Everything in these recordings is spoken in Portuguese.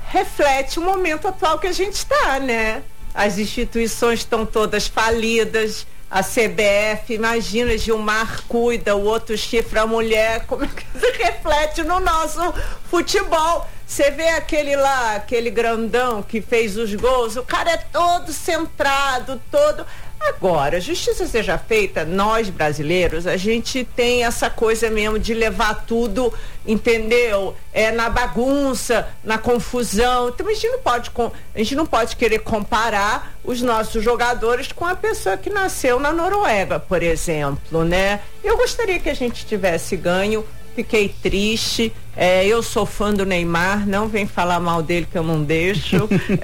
reflete o momento atual que a gente está, né? As instituições estão todas falidas, a CBF, imagina, Gilmar cuida, o outro chifra a mulher, como é que isso reflete no nosso futebol? Você vê aquele grandão que fez os gols, o cara é todo centrado, todo... Agora, justiça seja feita, nós brasileiros, a gente tem essa coisa mesmo de levar tudo, entendeu? Na bagunça, na confusão. Então a gente não pode querer comparar os nossos jogadores com a pessoa que nasceu na Noruega, por exemplo, né? Eu gostaria que a gente tivesse ganho. Fiquei triste, eu sou fã do Neymar, não vem falar mal dele que eu não deixo,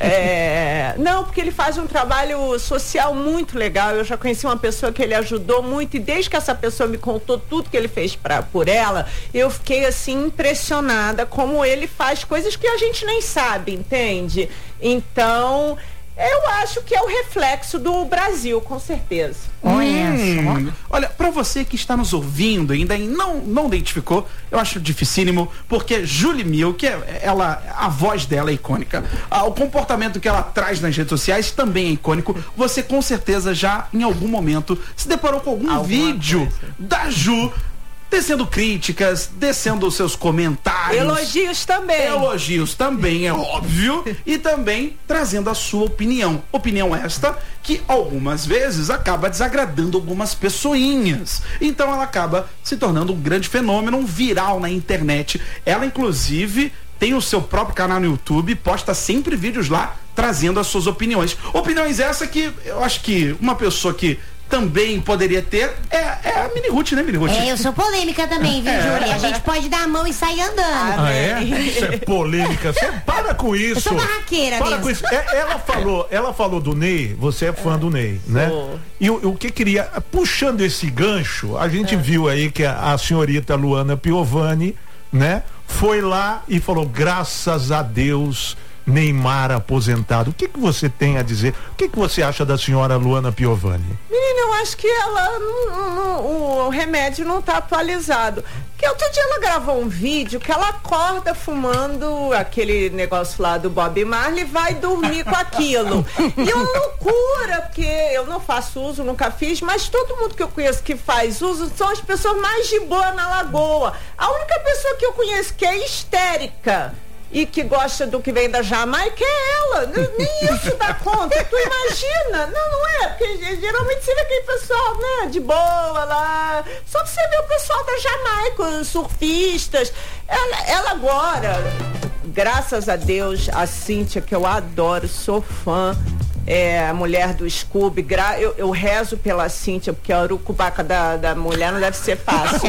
não, porque ele faz um trabalho social muito legal. Eu já conheci uma pessoa que ele ajudou muito, e desde que essa pessoa me contou tudo que ele fez por ela, eu fiquei assim impressionada como ele faz coisas que a gente nem sabe, entende? Então, eu acho que é o reflexo do Brasil, com certeza. Olha, pra você que está nos ouvindo e ainda não identificou, eu acho dificílimo, porque Julie Milk, a voz dela é icônica. O comportamento que ela traz nas redes sociais também é icônico. Você com certeza já, em algum momento, se deparou com algum vídeo da Ju descendo críticas, descendo os seus comentários. Elogios também, é óbvio. E também trazendo a sua opinião. Opinião esta que algumas vezes acaba desagradando algumas pessoinhas. Então ela acaba se tornando um grande fenômeno, um viral na internet. Ela, inclusive, tem o seu próprio canal no YouTube, posta sempre vídeos lá trazendo as suas opiniões. Opiniões essa que eu acho que uma pessoa que também poderia ter é a Mini Ruth, né, Mini Ruth? Eu sou polêmica também, viu, Júlia? A gente pode dar a mão e sair andando. Isso é polêmica. Você para com isso. Eu sou barraqueira para mesmo. Com isso. Ela falou do Ney, você é fã do Ney, né? E o que queria, puxando esse gancho, a gente viu aí que a senhorita Luana Piovani, né, foi lá e falou, graças a Deus, Neymar aposentado. O que você tem a dizer? O que você acha da senhora Luana Piovani? Menina, eu acho que o remédio não tá atualizado. Porque outro dia ela gravou um vídeo que ela acorda fumando aquele negócio lá do Bob Marley e vai dormir com aquilo. E é uma loucura, porque eu não faço uso, nunca fiz, mas todo mundo que eu conheço que faz uso são as pessoas mais de boa na Lagoa. A única pessoa que eu conheço que é histérica e que gosta do que vem da Jamaica é ela. Nem isso dá conta. Tu imagina? Não é, porque geralmente você vê aquele pessoal, né, de boa lá. Só que você vê o pessoal da Jamaica, os surfistas. Ela agora, graças a Deus, a Cíntia, que eu adoro, sou fã, a mulher do Scooby, eu rezo pela Cíntia, porque a urucubaca da mulher não deve ser fácil.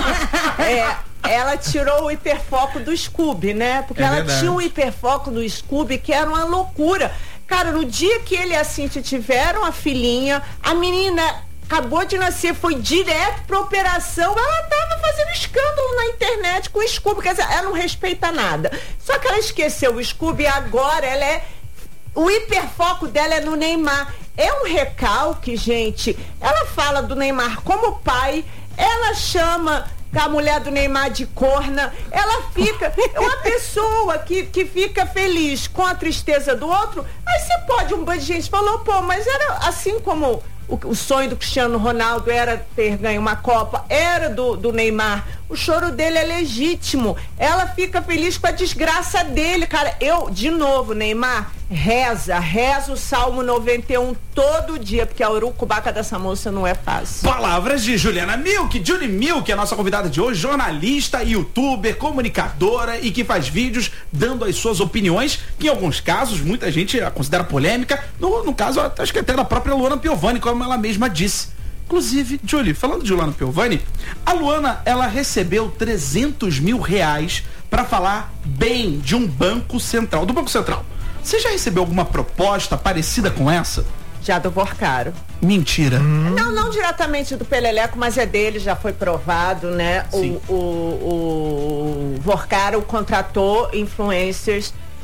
Ela tirou o hiperfoco do Scooby, né? Porque ela tinha um hiperfoco do Scooby que era uma loucura. Cara, no dia que ele e a Cíntia tiveram a filhinha, a menina acabou de nascer, foi direto pra operação, ela tava fazendo escândalo na internet com o Scooby, quer dizer, ela não respeita nada. Só que ela esqueceu o Scooby e agora o hiperfoco dela é no Neymar. É um recalque, gente. Ela fala do Neymar como pai, ela chama a mulher do Neymar de corna, ela fica, é uma pessoa que fica feliz com a tristeza do outro. Aí você pode, um bando de gente falou, mas era assim como o sonho do Cristiano Ronaldo era ter ganho uma Copa, era do Neymar. O choro dele é legítimo. Ela fica feliz com a desgraça dele, cara. De novo, Neymar, reza o Salmo 91 todo dia, porque a urucubaca dessa moça não é fácil. Palavras de Julie Milk, a nossa convidada de hoje, jornalista, youtuber, comunicadora e que faz vídeos dando as suas opiniões, que em alguns casos muita gente a considera polêmica. No caso, acho que até da própria Luana Piovani, como ela mesma disse. Inclusive, Julie, falando de Luana Piovani, a Luana, ela recebeu 300 mil reais para falar bem de um banco central, do Banco Central. Você já recebeu alguma proposta parecida com essa? Já do Vorcaro. Mentira. Não diretamente do Peleleco, mas é dele, já foi provado, né? O Vorcaro contratou influencers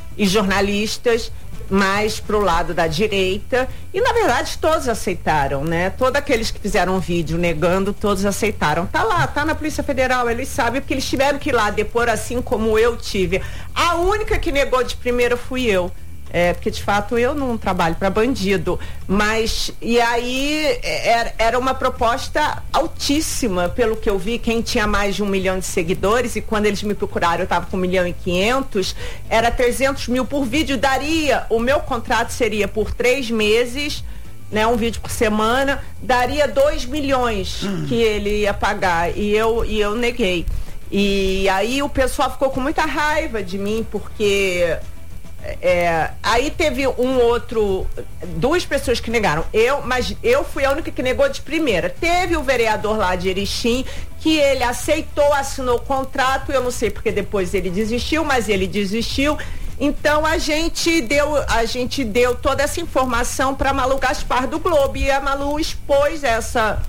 e jornalistas mais pro lado da direita, e na verdade todos aceitaram, né? Todos aqueles que fizeram um vídeo negando, todos aceitaram. Tá lá, tá na Polícia Federal, eles sabem, porque eles tiveram que ir lá depor, assim como eu tive. A única que negou de primeira fui eu. Porque de fato eu não trabalho para bandido, mas e aí era uma proposta altíssima, pelo que eu vi. Quem tinha mais de 1 milhão de seguidores, e quando eles me procuraram eu estava com 1.500.000, era 300 mil por vídeo. Daria, o meu contrato seria por 3 meses, né, um vídeo por semana, daria 2 milhões que ele ia pagar, e eu neguei. E aí o pessoal ficou com muita raiva de mim, porque aí teve duas pessoas que negaram, mas eu fui a única que negou de primeira. Teve o vereador lá de Erechim, que ele aceitou, assinou o contrato, eu não sei porque depois ele desistiu, mas ele desistiu. Então a gente deu toda essa informação para Malu Gaspar do Globo, e a Malu expôs essa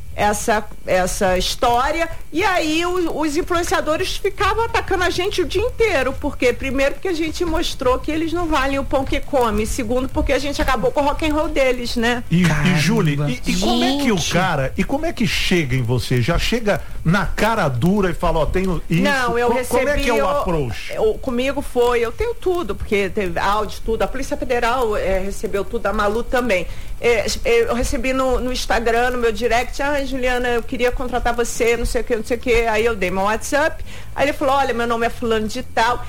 história, e aí os influenciadores ficavam atacando a gente o dia inteiro, porque primeiro porque a gente mostrou que eles não valem o pão que come, segundo porque a gente acabou com o rock and roll deles, né? E Júlia, e como é que o cara, e como é que chega em você? Já chega na cara dura e fala, tenho isso? Não, eu recebi. Como é que é o approach? Comigo eu tenho tudo, porque teve áudio, tudo, a Polícia Federal recebeu tudo, a Malu também. Eu recebi no Instagram, no meu direct, Juliana, eu queria contratar você, não sei o que, aí eu dei meu WhatsApp, aí ele falou, olha, meu nome é fulano de tal.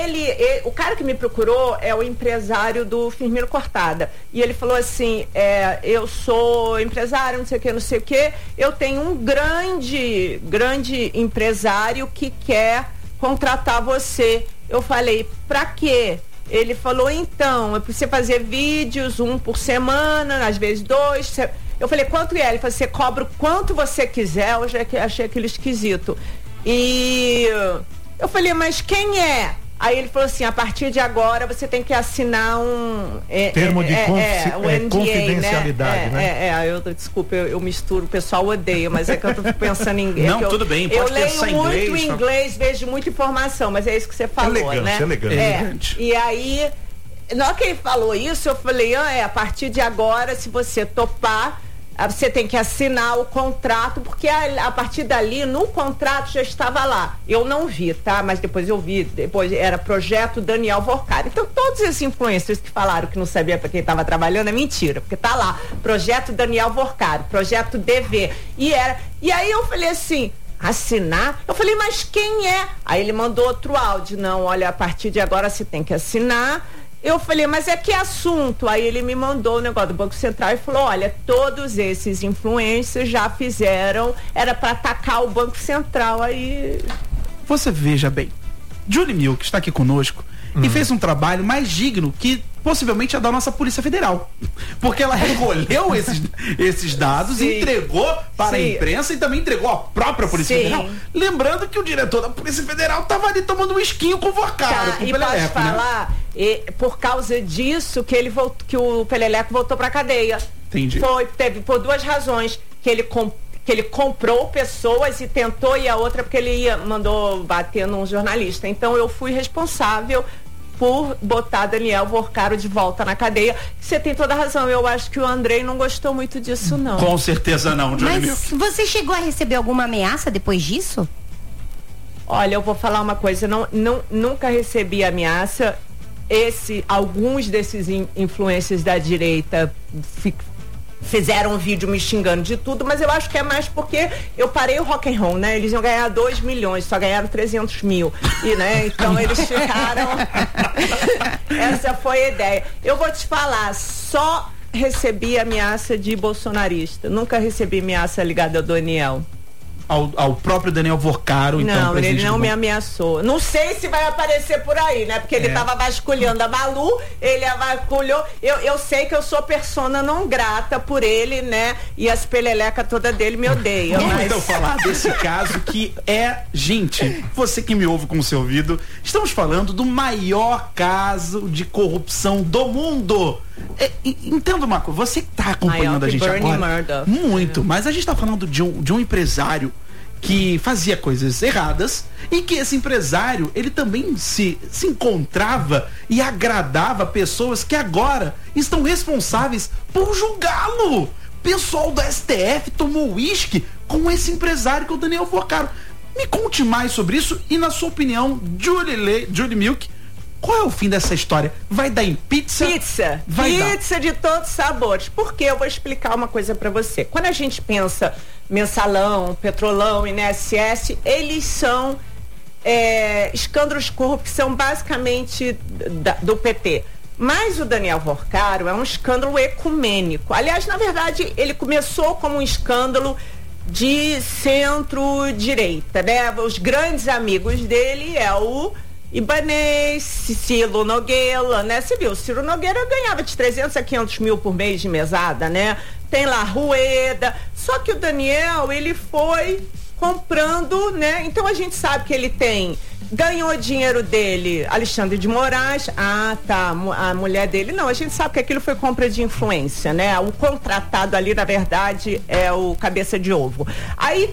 O cara que me procurou é o empresário do Firmino Cortada, e ele falou assim, eu sou empresário, não sei o que, eu tenho um grande empresário que quer contratar você. Eu falei, pra quê? Ele falou, então, é pra você fazer vídeos, 1 por semana, às vezes 2. Eu falei, quanto é? Ele falou, você cobra o quanto você quiser. Eu já achei aquilo esquisito. E eu falei, mas quem é? Aí ele falou assim, a partir de agora você tem que assinar um termo de confidencialidade, né? Desculpa, eu misturo, o pessoal odeia, mas é que eu tô pensando em não, tudo bem, pode eu leio muito inglês, vejo muita informação, mas é isso que você falou, né? Elegante. E aí, na hora que ele falou isso, eu falei, a partir de agora, se você topar, você tem que assinar o contrato, porque a partir dali, no contrato já estava lá. Eu não vi, tá? Mas depois eu vi, depois era Projeto Daniel Vorcaro. Então todos esses influencers que falaram que não sabia para quem estava trabalhando é mentira, porque tá lá, Projeto Daniel Vorcaro, Projeto DV. E aí eu falei assim, assinar? Eu falei, mas quem é? Aí ele mandou outro áudio, não, olha, a partir de agora você tem que assinar. Eu falei, mas que assunto? Aí ele me mandou o negócio do Banco Central e falou, olha, todos esses influencers já fizeram, era para atacar o Banco Central. Aí você veja bem, Julie Milk está aqui conosco e fez um trabalho mais digno que possivelmente é da nossa Polícia Federal, porque ela recolheu esses dados e entregou para a imprensa, e também entregou à própria Polícia Federal, lembrando que o diretor da Polícia Federal estava ali tomando um esquinho com o Vorcaro, com o Peleleco, pode falar, né? Por causa disso que o Peleleco voltou para a cadeia. Entendi. Teve por 2 razões, que ele comprou pessoas e tentou, e a outra porque ele mandou bater num jornalista. Então eu fui responsável por botar Daniel Vorcaro de volta na cadeia. Você tem toda a razão, eu acho que o Andrei não gostou muito disso, não. Com certeza não, Julie Milk. Mas você chegou a receber alguma ameaça depois disso? Olha, eu vou falar uma coisa, nunca recebi ameaça. Alguns desses influencers da direita fizeram um vídeo me xingando de tudo, mas eu acho que é mais porque eu parei o rock and roll, né? Eles iam ganhar 2 milhões, só ganharam 300 mil. E, né? Então eles ficaram. Essa foi a ideia. Eu vou te falar, só recebi ameaça de bolsonarista. Nunca recebi ameaça ligada ao Daniel. Ao próprio Daniel Vorcaro, então. Não, ele não me ameaçou. Não sei se vai aparecer por aí, né? Porque ele tava vasculhando a Malu, ele a vasculhou. Eu sei que eu sou persona não grata por ele, né? E as peleleca toda dele me odeiam. Vamos então falar desse caso que gente, você que me ouve com o seu ouvido, estamos falando do maior caso de corrupção do mundo. Entenda uma coisa, você que tá acompanhando a gente agora muito, mas a gente tá falando de um empresário que fazia coisas erradas e que esse empresário, ele também se encontrava e agradava pessoas que agora estão responsáveis por julgá-lo. Pessoal do STF tomou uísque com esse empresário que é o Daniel Porcaro. Me conte mais sobre isso e, na sua opinião, Julie Milk, qual é o fim dessa história? Vai dar em pizza? Pizza. Vai pizza dar. De todos os sabores. Porque eu vou explicar uma coisa pra você. Quando a gente pensa Mensalão, Petrolão, INSS, eles são escândalos de corrupção basicamente do PT. Mas o Daniel Porcaro é um escândalo ecumênico. Aliás, na verdade, ele começou como um escândalo de centro-direita, né? Os grandes amigos dele é o Ibanez, Ciro Nogueira, né? Você viu, Ciro Nogueira ganhava de 300 a 500 mil por mês de mesada, né? Tem lá Rueda, só que o Daniel, ele foi comprando, né? Então a gente sabe que ele ganhou dinheiro dele, Alexandre de Moraes, a mulher dele, não, a gente sabe que aquilo foi compra de influência, né? O contratado ali, na verdade, é o cabeça de ovo. Aí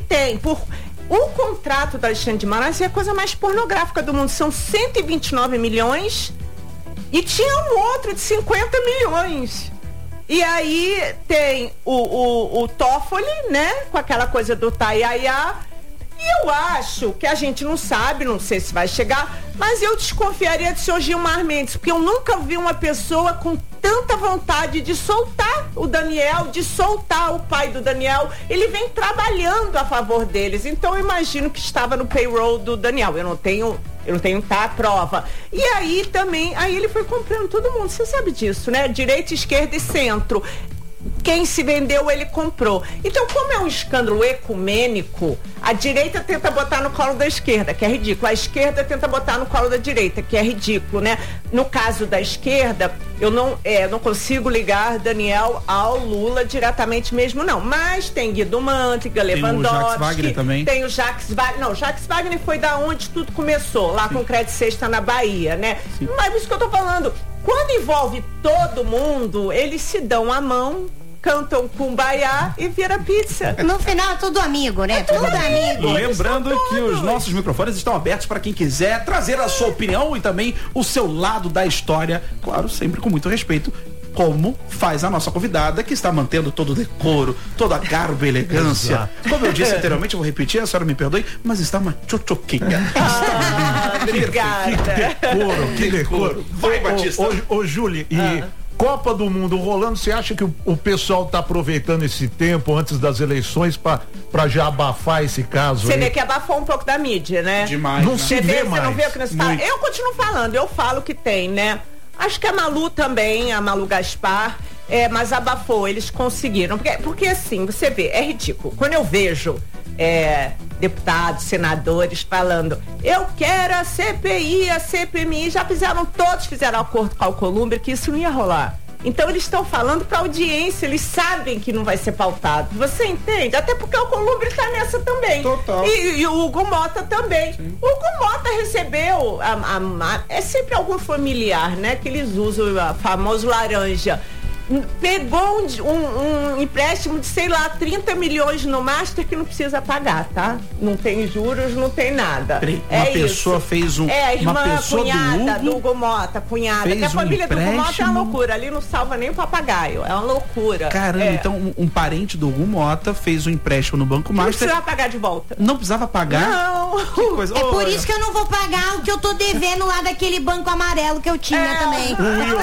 o contrato do Alexandre de Moraes é a coisa mais pornográfica do mundo, são 129 milhões e tinha um outro de 50 milhões. E aí tem o Toffoli, né? Com aquela coisa do Taiaiá. E eu acho que a gente não sabe, não sei se vai chegar, mas eu desconfiaria de seu Gilmar Mendes, porque eu nunca vi uma pessoa com tanta vontade de soltar o Daniel, de soltar o pai do Daniel. Ele vem trabalhando a favor deles, então eu imagino que estava no payroll do Daniel. Eu não tenho a prova. E aí também, ele foi comprando todo mundo, você sabe disso, né? Direita, esquerda e centro. Quem se vendeu, ele comprou. Então, como é um escândalo ecumênico, a direita tenta botar no colo da esquerda, que é ridículo. A esquerda tenta botar no colo da direita, que é ridículo, né? No caso da esquerda, eu não consigo ligar Daniel ao Lula diretamente mesmo, não. Mas tem Guido Mantega, Lewandowski. Tem o Jacques Wagner também. Tem o Jacques Wagner. Não, o Jacques Wagner foi da onde tudo começou, lá com o Crédito Sexta na Bahia, né? Sim. Mas isso que eu tô falando, quando envolve todo mundo, eles se dão a mão, cantam Kumbaya e vira pizza. No final é tudo amigo, né? Tudo amigo. Lembrando que os nossos microfones estão abertos para quem quiser trazer a sua opinião e também o seu lado da história, claro, sempre com muito respeito, como faz a nossa convidada, que está mantendo todo o decoro, toda a garbo e elegância. Como eu disse anteriormente, eu vou repetir, a senhora me perdoe, mas está uma tchotchoquinha. Obrigada. Que decoro. Vai, Batista. Ô, Júlia, Copa do Mundo rolando, você acha que o pessoal tá aproveitando esse tempo antes das eleições pra já abafar esse caso? Você vê que abafou um pouco da mídia, né? Demais. Não se vê mais. Você não vê o que nós falamos? Eu continuo falando, eu falo que tem, né? Acho que a Malu também, a Malu Gaspar, mas abafou, eles conseguiram. Porque assim, você vê, é ridículo. Quando eu vejo deputados, senadores falando, eu quero a CPI, a CPMI, todos fizeram acordo com a Alcolumbre que isso não ia rolar. Então eles estão falando para audiência, eles sabem que não vai ser pautado. Você entende? Até porque o Alcolumbre está nessa também. Total. E o Hugo Mota também. Sim. O Hugo Mota recebeu é sempre algum familiar, né? Que eles usam o famoso laranja. Pegou um empréstimo de, 30 milhões no Master que não precisa pagar, tá? Não tem juros, não tem nada. Uma pessoa fez a irmã, uma pessoa cunhada do Hugo Mota, cunhada. Porque a família do Hugo Mota é uma loucura. Ali não salva nem o papagaio. É uma loucura. Caramba, então um parente do Hugo Mota fez um empréstimo no Banco Master. Não precisava pagar de volta. Não precisava pagar? Não. Que coisa. É por isso que eu não vou pagar o que eu tô devendo lá daquele banco amarelo que eu tinha também.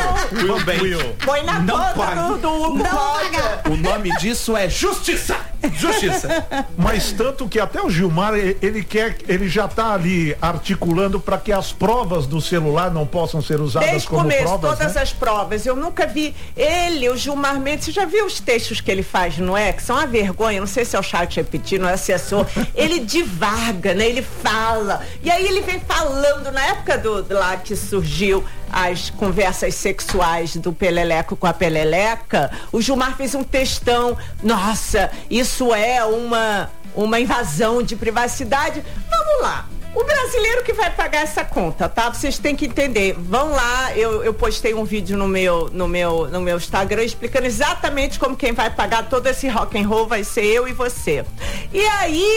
Will. Põe na conta do Hugo Mota. O nome disso é justiça. Justiça. Mas tanto que até o Gilmar, ele já tá ali articulando para que as provas do celular não possam ser usadas desde como começo, provas, todas as provas. Eu nunca vi o Gilmar Mendes, você já viu os textos que ele faz, não é? Que são uma vergonha, não sei se é o chat repetir, não é assessor. Ele divaga, né? Ele fala. E aí ele vem falando, na época lá que surgiu as conversas sexuais do Peleleco com a Peleleca, o Gilmar fez um textão, nossa, isso é uma invasão de privacidade. Vamos lá. O brasileiro que vai pagar essa conta, tá? Vocês têm que entender. Vão lá, eu postei um vídeo no meu Instagram explicando exatamente como quem vai pagar todo esse rock and roll vai ser eu e você. E aí,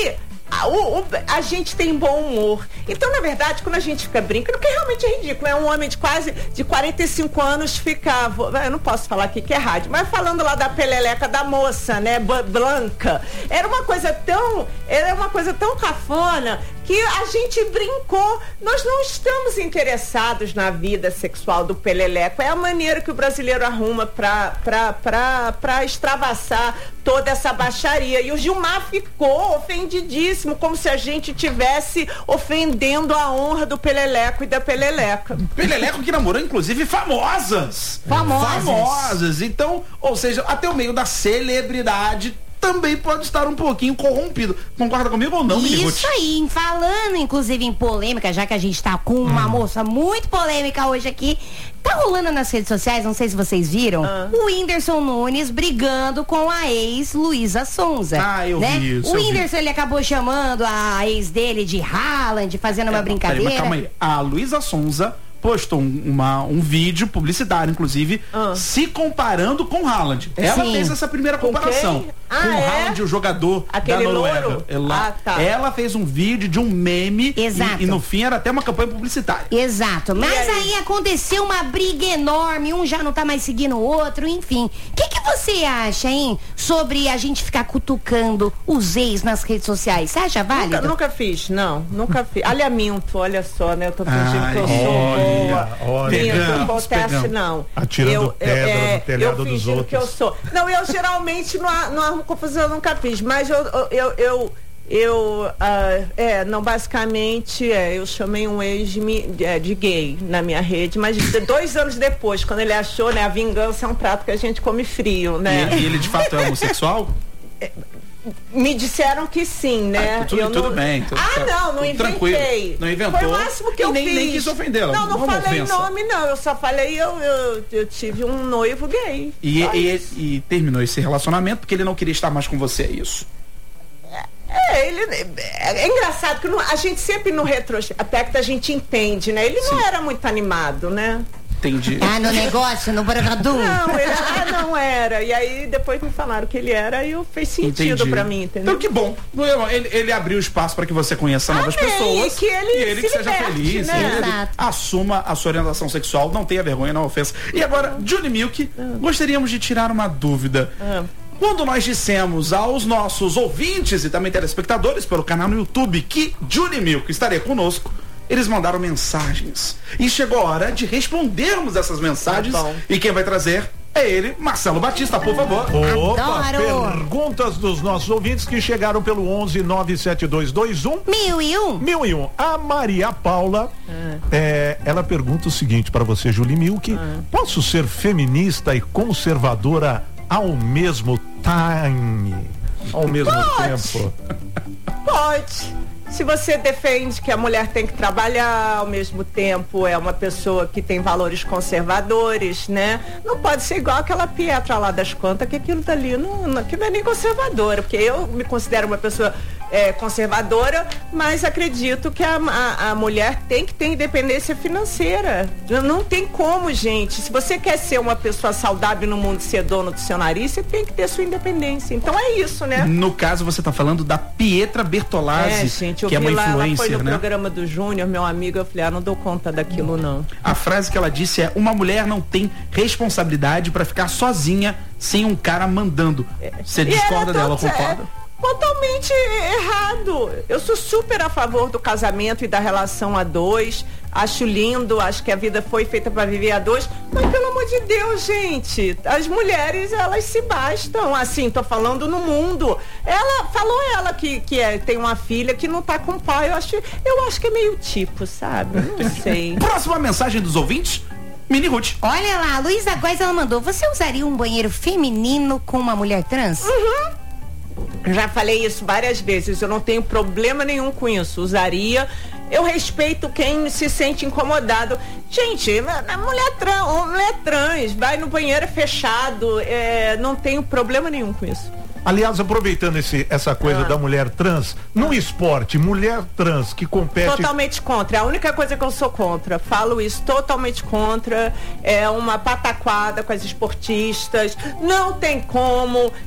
a gente tem bom humor. Então, na verdade, quando a gente fica brincando, que realmente é ridículo, um homem de 45 anos fica, eu não posso falar aqui que é rádio, mas falando lá da peleleca da moça, né, Blanca, era uma coisa tão cafona que a gente brincou. Nós não estamos interessados na vida sexual do peleleco. É a maneira que o brasileiro arruma pra extravasar toda essa baixaria. E o Gilmar ficou ofendidíssimo, como se a gente tivesse ofendendo a honra do peleleco e da peleleca. Peleleco que namorou, inclusive, famosas. Então, ou seja, até o meio da celebridade também pode estar um pouquinho corrompido. Concorda comigo ou não, Mini? Isso aí, falando inclusive em polêmica, já que a gente tá com uma moça muito polêmica hoje aqui, tá rolando nas redes sociais, não sei se vocês viram, o Whindersson Nunes brigando com a ex Luísa Sonza. Eu vi isso. O Whindersson, ele acabou chamando a ex dele de Haaland, fazendo uma brincadeira. Mas calma aí, a Luísa Sonza postou um vídeo publicitário, inclusive, se comparando com Haaland. Ela fez essa primeira comparação com o Haaland, o jogador aquele da Noruega. louro? Ela fez um vídeo de um meme e no fim era até uma campanha publicitária. Exato. Mas aí aconteceu uma briga enorme, um já não tá mais seguindo o outro, enfim. O que você acha, hein, sobre a gente ficar cutucando os ex nas redes sociais? Você acha válido? Nunca fiz. Alinhamento, olha só, né? Eu tô fingindo que eu sou boa. Não acontece, não. Atirando pedra no telhado dos outros. Que eu sou. Não, eu geralmente não arrumo confusão, eu nunca fiz, mas basicamente, eu chamei um ex de gay na minha rede, mas 2 anos depois, quando ele achou, né, a vingança é um prato que a gente come frio, né? E ele de fato é homossexual? Me disseram que sim, né? Tudo bem. Não inventei. Não inventou. Foi o máximo que eu fiz. Nem quis ofendê-la. Não falei nome, não. Eu só falei, eu tive um noivo gay. E terminou esse relacionamento porque ele não queria estar mais com você, é isso? É engraçado que a gente sempre no retrospecto a gente entende, né? Ele não era muito animado, né? Entendi. No negócio, no Bragadum. Não era. E aí depois me falaram que ele era e fez sentido pra mim, entendeu? Então que bom. Ele abriu espaço para que você conheça novas pessoas. E ele que seja liberte, feliz. Né? Ele assuma a sua orientação sexual, não tenha vergonha, não ofensa. E agora, Johnny Milk, gostaríamos de tirar uma dúvida. Quando nós dissemos aos nossos ouvintes e também telespectadores pelo canal no YouTube que Johnny Milk estaria conosco, eles mandaram mensagens. E chegou a hora de respondermos essas mensagens. E quem vai trazer é ele, Marcelo Batista, por favor. Opa, perguntas dos nossos ouvintes que chegaram pelo 11 97221 1001. A Maria Paula, ela pergunta o seguinte para você, Julie Milk: posso ser feminista e conservadora ao mesmo tempo? Pode. Se você defende que a mulher tem que trabalhar, ao mesmo tempo é uma pessoa que tem valores conservadores, né? Não pode ser igual aquela Pietra lá das contas, que aquilo dali que não é nem conservadora, porque eu me considero uma pessoa conservadora, mas acredito que a mulher tem que ter independência financeira. Não tem como, gente. Se você quer ser uma pessoa saudável no mundo e ser dono do seu nariz, você tem que ter sua independência. Então é isso, né? No caso, você está falando da Pietra Bertolazzi, gente, que é uma influencer, ela foi no né? programa do Júnior, meu amigo, eu falei, não dou conta daquilo, não. A frase que ela disse é: uma mulher não tem responsabilidade para ficar sozinha sem um cara mandando. Você discorda dela ou concorda? Totalmente errado. Eu sou super a favor do casamento e da relação a dois. Acho lindo, acho que a vida foi feita para viver a dois. Mas pelo amor de Deus, gente, as mulheres, elas se bastam. Assim, tô falando no mundo. Ela que tem uma filha que não tá com o pai. Eu acho que é meio tipo, sabe? Não sei. Próxima mensagem dos ouvintes. Mini Ruth. Olha lá, a Luísa Góes, ela mandou: você usaria um banheiro feminino com uma mulher trans? Já falei isso várias vezes, eu não tenho problema nenhum com isso, usaria. Eu respeito quem se sente incomodado. Gente, mulher trans, vai no banheiro fechado, não tenho problema nenhum com isso. Aliás, aproveitando essa coisa da mulher trans, no esporte, mulher trans que compete... Totalmente contra, é a única coisa que eu sou contra, falo isso, totalmente contra, é uma pataquada com as esportistas, não tem como,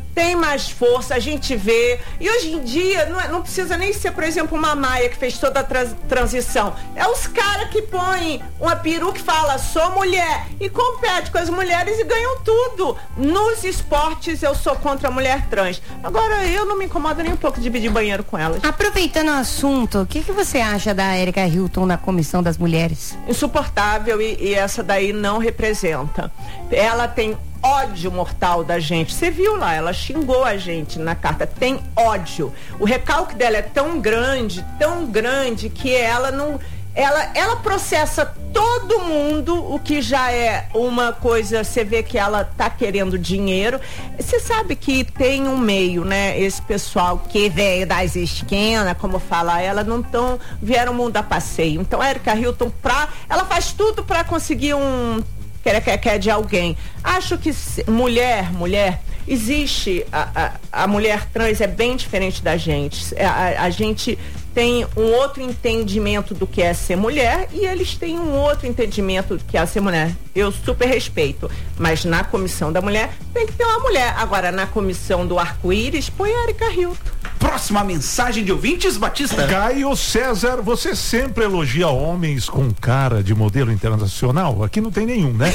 tem mais força, a gente vê. E hoje em dia, não precisa nem ser, por exemplo, uma Maia que fez toda a transição. É os caras que põem uma peruca e fala, sou mulher, e compete com as mulheres e ganham tudo. Nos esportes, eu sou contra a mulher trans. Agora, eu não me incomodo nem um pouco de dividir banheiro com elas. Aproveitando o assunto, o que você acha da Erika Hilton na Comissão das Mulheres? Insuportável, e essa daí não representa. Ela tem ódio mortal da gente. Você viu lá, ela xingou a gente na carta. Tem ódio. O recalque dela é tão grande que ela não... Ela processa todo mundo, o que já é uma coisa, você vê que ela tá querendo dinheiro. Você sabe que tem um meio, né? Esse pessoal que veio das esquinas, como fala ela, vieram mundo a passeio. Então, a Erika Hilton, ela faz tudo para conseguir quer de alguém. Acho que mulher, existe, a mulher trans é bem diferente da gente. A gente tem um outro entendimento do que é ser mulher e eles têm um outro entendimento do que é ser mulher. Eu super respeito, mas na comissão da mulher tem que ter uma mulher. Agora, na comissão do arco-íris, põe a Erika Hilton. Próxima mensagem de ouvintes, Batista. Caio César, você sempre elogia homens com cara de modelo internacional? Aqui não tem nenhum, né?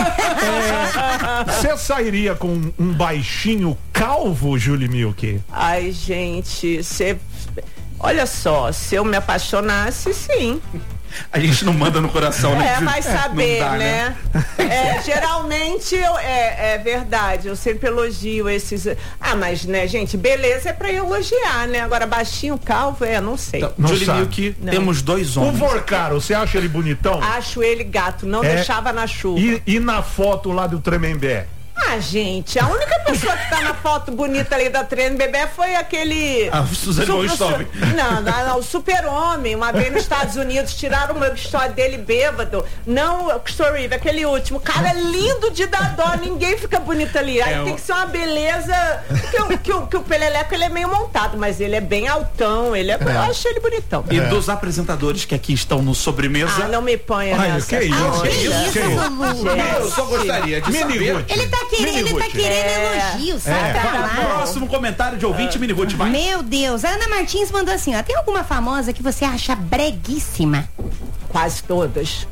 Você sairia com um baixinho calvo, Julie Milk? Ai, gente, olha só, se eu me apaixonasse, sim. A gente não manda no coração, né? Vai saber, dá, né? Geralmente é verdade, eu sempre elogio esses. Mas, né, gente, beleza é pra elogiar, né? Agora, baixinho, calvo, não sei. Então, Julie Milk, temos 2 homens. O Vorcaro, você acha ele bonitão? Acho ele gato, não deixava na chuva. E na foto lá do Tremembé? Gente, a única pessoa que tá na foto bonita ali da Treino Bebê foi aquele... Suzane von Richthofen. Não, o Super-Homem. Uma vez nos Estados Unidos, tiraram uma história dele bêbado. Não o Christopher Reeve, aquele último. Cara, é lindo de dar dó, ninguém fica bonito ali. Aí tem que ser uma beleza... Que o Peleleco, ele é meio montado, mas ele é bem altão, eu acho ele bonitão. E dos apresentadores que aqui estão no Sobremesa... não me ponha nessa. Que isso? Eu só gostaria de saber... Ele tá querendo elogio, sabe? Próximo comentário de ouvinte, Mini Ruth, vai. Meu Deus, a Ana Martins mandou assim, tem alguma famosa que você acha breguíssima? Quase todas.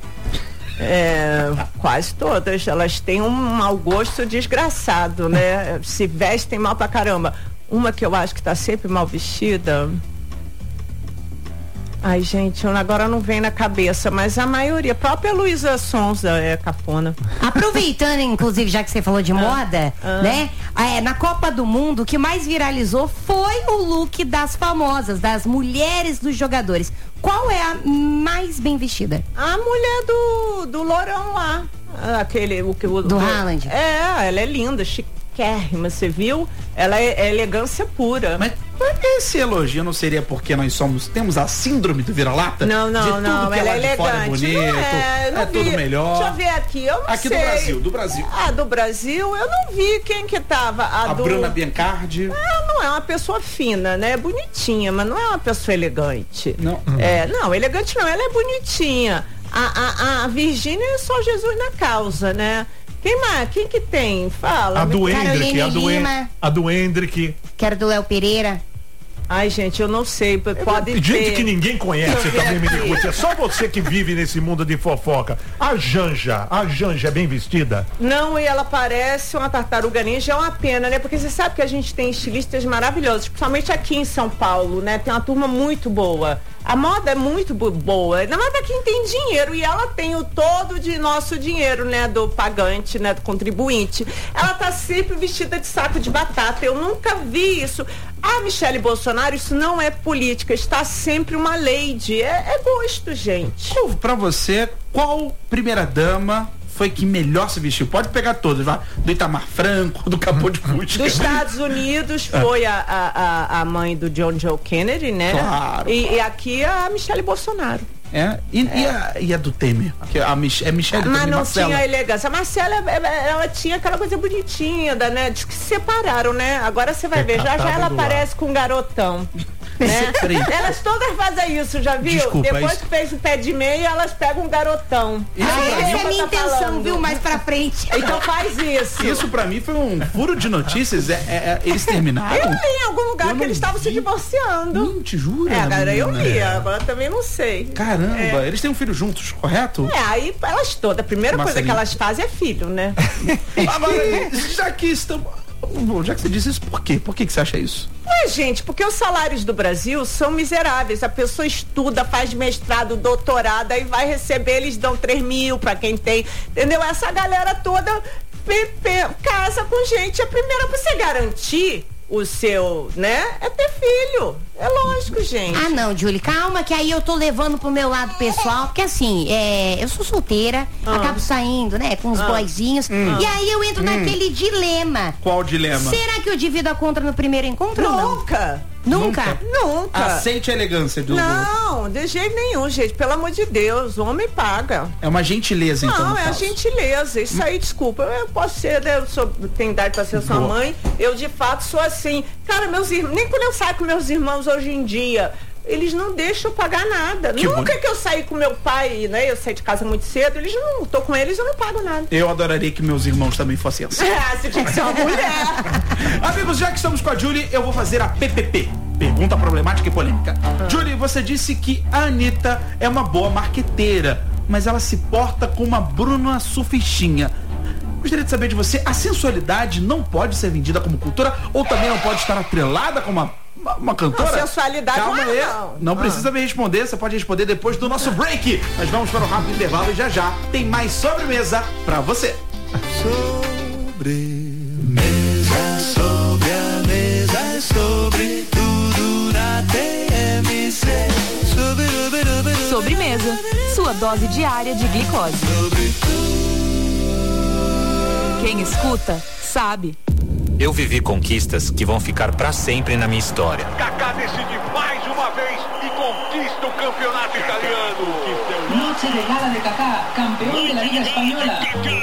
Quase todas. Elas têm um mau gosto desgraçado, né? Se vestem mal pra caramba. Uma que eu acho que tá sempre mal vestida... Ai, gente, agora não vem na cabeça, mas a maioria, a própria Luísa Sonza é cafona. Aproveitando, inclusive, já que você falou de moda, né? Na Copa do Mundo, o que mais viralizou foi o look das famosas, das mulheres dos jogadores. Qual é a mais bem vestida? A mulher do Lourão lá. Do Haaland. Ela é linda, chiquérrima, você viu? Ela é elegância pura. Mas esse elogio não seria porque nós temos a síndrome do vira-lata? Não, ela é elegante. É bonito, tudo melhor. Deixa eu ver aqui, eu não sei. Aqui do Brasil. Do Brasil, eu não vi quem que tava. A Bruna Biancardi. Não é uma pessoa fina, né? É bonitinha, mas não é uma pessoa elegante. Não. Não, elegante não, ela é bonitinha. A Virgínia é só Jesus na causa, né? Quem mais? Quem que tem? Fala. A do Hendrick. Quero do Léo Pereira. Ai, gente, eu não sei, pode ter. Gente que ninguém conhece também, Miniguti. É só você que vive nesse mundo de fofoca. A Janja é bem vestida? Não, e ela parece uma tartaruga ninja, é uma pena, né? Porque você sabe que a gente tem estilistas maravilhosos, principalmente aqui em São Paulo, né? Tem uma turma muito boa. A moda é muito boa, ainda mais pra quem tem dinheiro, e ela tem o todo de nosso dinheiro, né, do pagante, né, do contribuinte. Ela tá sempre vestida de saco de batata, eu nunca vi isso. A Michele Bolsonaro, isso não é política, está sempre uma lady, é gosto, gente. Pra você, qual primeira dama foi que melhor se vestiu? Pode pegar todas, vai. Do Itamar Franco, do Capô de Fusca. Dos Estados Unidos foi a mãe do John Joe Kennedy, né? Claro. E aqui a Michele Bolsonaro. E a do Temer? Que é Michele Mas não Marcela. tinha elegância. A Marcela, ela tinha aquela coisa bonitinha, né? Diz que se separaram, né? Agora você vai ver, já ela parece com um garotão. Né? Elas todas fazem isso, já viu? Desculpa, depois que fez o pé de meia, elas pegam um garotão. Essa é a minha intenção, viu? Mais pra frente. Então faz isso. Isso pra mim foi um furo de notícias. Eles terminaram? Eu li em algum lugar que eles estavam se divorciando. Te juro. Agora eu li, agora também não sei. Caramba, eles têm um filho juntos, correto? Aí elas todas, a primeira coisa que elas fazem é filho, né? Agora, já que você disse isso, por quê? Por que você acha isso? Gente, porque os salários do Brasil são miseráveis. A pessoa estuda, faz mestrado, doutorado, aí vai receber, eles dão 3 mil pra quem tem, entendeu? Essa galera toda casa com gente. A primeira pra você garantir o seu, né, é ter filho. É lógico, gente. Ah, não, Julie, calma que aí eu tô levando pro meu lado pessoal, porque assim, eu sou solteira, acabo saindo, né, com uns boyzinhos, e aí eu entro naquele dilema. Qual dilema? Será que eu divido a conta no primeiro encontro ou não? Nunca. Aceite a elegância do... Não, de jeito nenhum, gente. Pelo amor de Deus, o homem paga. É uma gentileza, então. Não, é a gentileza. Isso aí, desculpa. Eu posso ser, né? Tenho idade pra ser sua mãe. Eu, de fato, sou assim. Cara, meus irmãos, nem quando eu saio com meus irmãos hoje em dia, eles não deixam eu pagar nada. Nunca que eu saí com meu pai, né? Eu saí de casa muito cedo, eles não, tô com eles, eu não pago nada. Eu adoraria que meus irmãos também fossem assim. Você tinha que ser uma mulher. Amigos, já que estamos com a Julie, eu vou fazer a PPP. Pergunta problemática e polêmica. Julie, você disse que a Anitta é uma boa marqueteira, mas ela se porta com uma Bruna Surfistinha. Gostaria de saber de você, a sensualidade não pode ser vendida como cultura ou também não pode estar atrelada com uma cantora? A sensualidade não precisa me responder, você pode responder depois do nosso break. Nós vamos para um rápido intervalo e já tem mais sobremesa pra você. Sobre a mesa, sobre tudo na TMC. Sobremesa, sua dose diária de glicose. Quem escuta, sabe. Eu vivi conquistas que vão ficar pra sempre na minha história. Kaká decide mais uma vez e conquista o campeonato italiano. Noche de gala de Kaká, campeão da Liga Espanhola.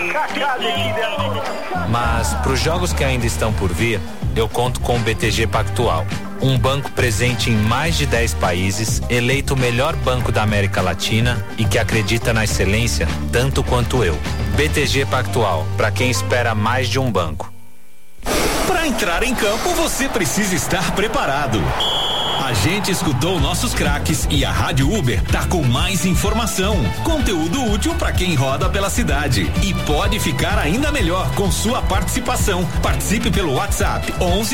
Mas pros jogos que ainda estão por vir, eu conto com o BTG Pactual. Um banco presente em mais de 10 países, eleito o melhor banco da América Latina e que acredita na excelência tanto quanto eu. BTG Pactual, para quem espera mais de um banco. Para entrar em campo, você precisa estar preparado. A gente escutou nossos craques e a Rádio Uber tá com mais informação, conteúdo útil para quem roda pela cidade e pode ficar ainda melhor com sua participação. Participe pelo WhatsApp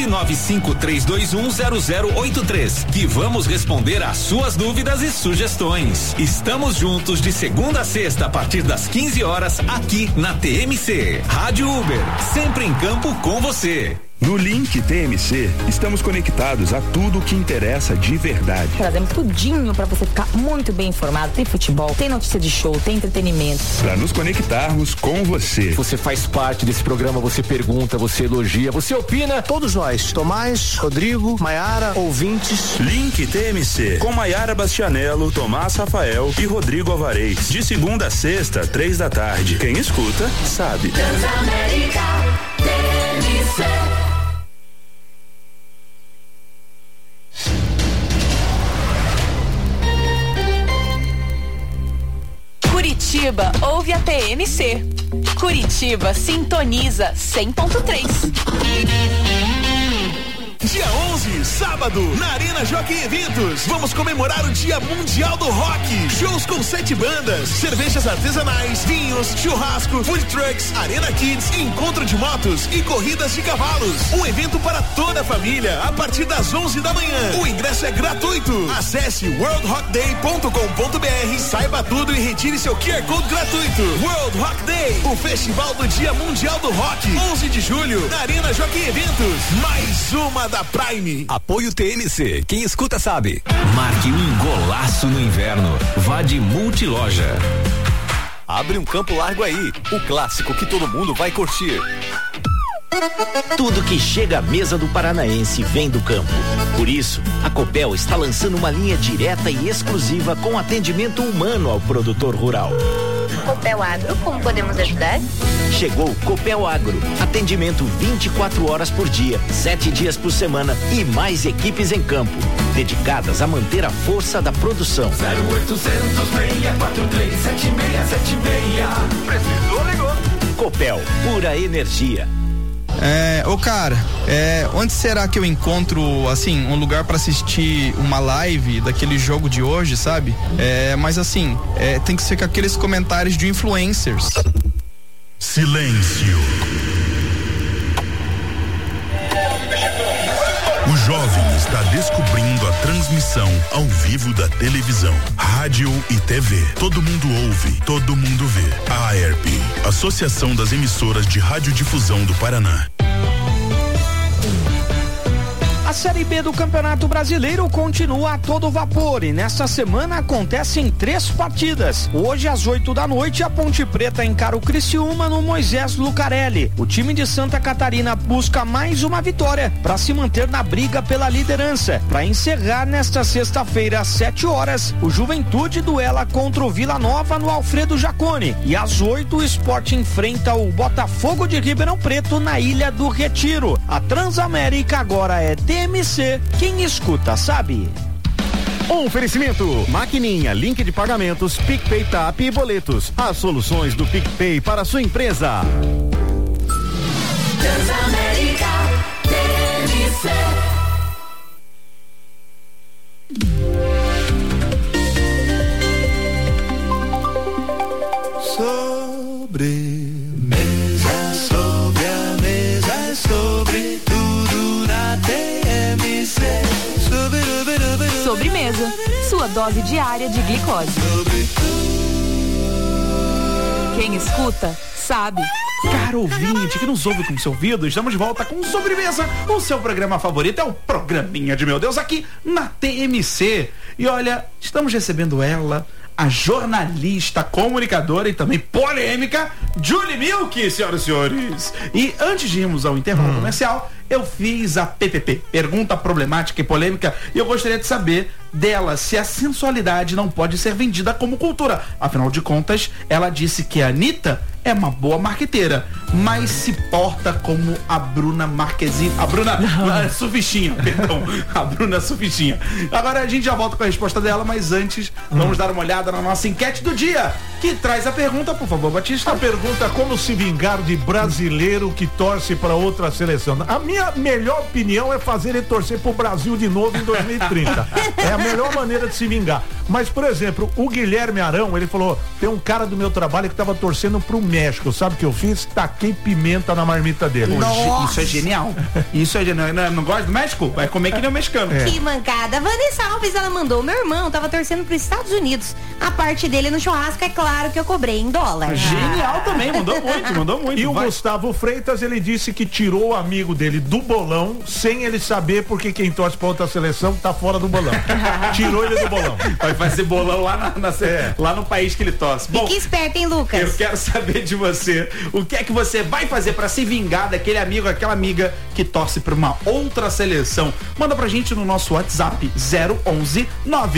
119532100083 que vamos responder às suas dúvidas e sugestões. Estamos juntos de segunda a sexta a partir das 15 horas aqui na TMC. Rádio Uber, sempre em campo com você. No Link TMC, estamos conectados a tudo o que interessa de verdade. Trazemos tudinho pra você ficar muito bem informado. Tem futebol, tem notícia de show, tem entretenimento. Para nos conectarmos com você. Você faz parte desse programa, você pergunta, você elogia, você opina. Todos nós, Tomás, Rodrigo, Maiara, ouvintes. Link TMC, com Maiara Bastianello, Tomás Rafael e Rodrigo Alvarez. De segunda a sexta, 3 da tarde. Quem escuta, sabe. Transamérica, TMC. Curitiba ouve a TMC. Curitiba sintoniza 100.3. Dia 11, sábado, na Arena Jockey Eventos. Vamos comemorar o Dia Mundial do Rock. Shows com 7 bandas, cervejas artesanais, vinhos, churrasco, food trucks, Arena Kids, encontro de motos e corridas de cavalos. Um evento para toda a família a partir das 11 da manhã. O ingresso é gratuito. Acesse worldrockday.com.br, saiba tudo e retire seu QR Code gratuito. World Rock Day, o festival do Dia Mundial do Rock. 11 de julho, na Arena Jockey Eventos. Mais uma da Prime. Apoio TMC. Quem escuta sabe. Marque um golaço no inverno. Vá de Multiloja. Abre um campo largo aí. O clássico que todo mundo vai curtir. Tudo que chega à mesa do paranaense vem do campo. Por isso, a Copel está lançando uma linha direta e exclusiva com atendimento humano ao produtor rural. Copel Agro, como podemos ajudar? Chegou o Copel Agro. Atendimento 24 horas por dia, 7 dias por semana e mais equipes em campo, dedicadas a manter a força da produção. 0800 643 7676. Precisou, ligou. Copel, pura energia. Cara, onde será que eu encontro, assim, um lugar pra assistir uma live daquele jogo de hoje, sabe? Mas assim, tem que ser com aqueles comentários de influencers. Silêncio. O jovem está descobrindo a transmissão ao vivo da televisão, rádio e TV. Todo mundo ouve, todo mundo vê. A AERP, Associação das Emissoras de Radiodifusão do Paraná. A Série B do Campeonato Brasileiro continua a todo vapor e nesta semana acontecem 3 partidas. Hoje às 8h, a Ponte Preta encara o Criciúma no Moisés Lucarelli. O time de Santa Catarina busca mais uma vitória para se manter na briga pela liderança. Para encerrar nesta sexta-feira às 7h, o Juventude duela contra o Vila Nova no Alfredo Jaconi. E às 8h, o Sport enfrenta o Botafogo de Ribeirão Preto na Ilha do Retiro. A Transamérica agora é TMC, quem escuta sabe. Oferecimento, Maquininha, link de pagamentos, PicPay, TAP e boletos. As soluções do PicPay para a sua empresa. Transamérica, TMC. Sobre a mesa, sobre tudo na TMC. Sobremesa, sua dose diária de glicose. Quem escuta, sabe. Caro ouvinte que nos ouve com seu ouvido, estamos de volta com Sobremesa, o seu programa favorito, é o programinha de meu Deus aqui na TMC. E olha, estamos recebendo ela, a jornalista, comunicadora e também polêmica, Julie Milk, senhoras e senhores. E antes de irmos ao intervalo comercial, eu fiz a PPP, pergunta problemática e polêmica, e eu gostaria de saber dela se a sensualidade não pode ser vendida como cultura. Afinal de contas, ela disse que a Anitta é uma boa marqueteira, mas se porta como a Bruna Marquezine, a Bruna Sufichinha, perdão, a Bruna Sufichinha. Agora a gente já volta com a resposta dela, mas antes vamos dar uma olhada na nossa enquete do dia, que traz a pergunta, por favor, Batista. A pergunta: como se vingar de brasileiro que torce para outra seleção? A minha melhor opinião é fazer ele torcer pro Brasil de novo em 2030. É a melhor maneira de se vingar. Mas, por exemplo, o Guilherme Arão, ele falou: tem um cara do meu trabalho que tava torcendo pro México. Sabe o que eu fiz? Taquei pimenta na marmita dele. Isso é genial. Isso é genial. Não gosta do México? Vai comer que nem o mexicano. Que mancada. Vanessa Alves, ela mandou: meu irmão tava torcendo pros Estados Unidos. A parte dele no churrasco, é claro que eu cobrei em dólar. Genial também, mandou muito. E o Gustavo Freitas, ele disse que tirou o amigo dele do bolão sem ele saber, porque quem torce pra outra seleção tá fora do bolão. Tirou ele do bolão. Vai fazer bolão lá, lá no país que ele torce. Bom, fique esperto, hein, Lucas? Eu quero saber de você, o que é que você vai fazer pra se vingar daquele amigo, aquela amiga que torce pra uma outra seleção? Manda pra gente no nosso WhatsApp 011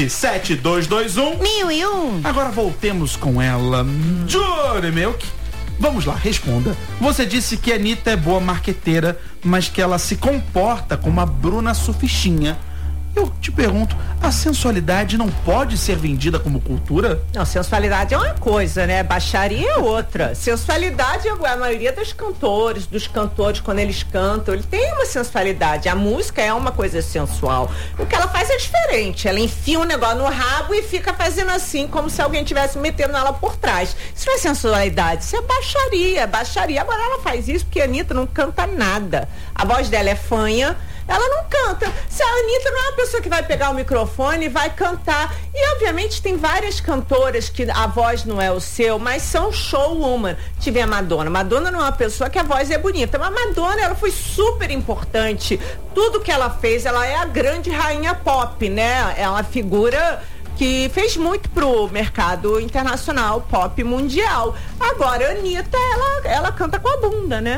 97221 1001. Agora voltemos com ela, Julie Milk. Vamos lá, responda. Você disse que a Anitta é boa marqueteira, mas que ela se comporta como a Bruna Sufichinha. Eu te pergunto, a sensualidade não pode ser vendida como cultura? Não, sensualidade é uma coisa, né? Baixaria é outra. Sensualidade é a maioria dos cantores, quando eles cantam, ele tem uma sensualidade. A música é uma coisa sensual. O que ela faz é diferente. Ela enfia um negócio no rabo e fica fazendo assim, como se alguém estivesse metendo ela por trás. Isso não é sensualidade, isso é baixaria. Agora ela faz isso porque a Anitta não canta nada. A voz dela é fanha. Ela não canta. Se a Anitta não é uma pessoa que vai pegar o microfone e vai cantar. E obviamente tem várias cantoras que a voz não é o seu, mas são showwoman. Tive a Madonna. Madonna não é uma pessoa que a voz é bonita, mas a Madonna, ela foi super importante. Tudo que ela fez, ela é a grande rainha pop, né? É uma figura que fez muito pro mercado internacional, pop mundial. Agora, a Anitta, ela canta com a bunda, né?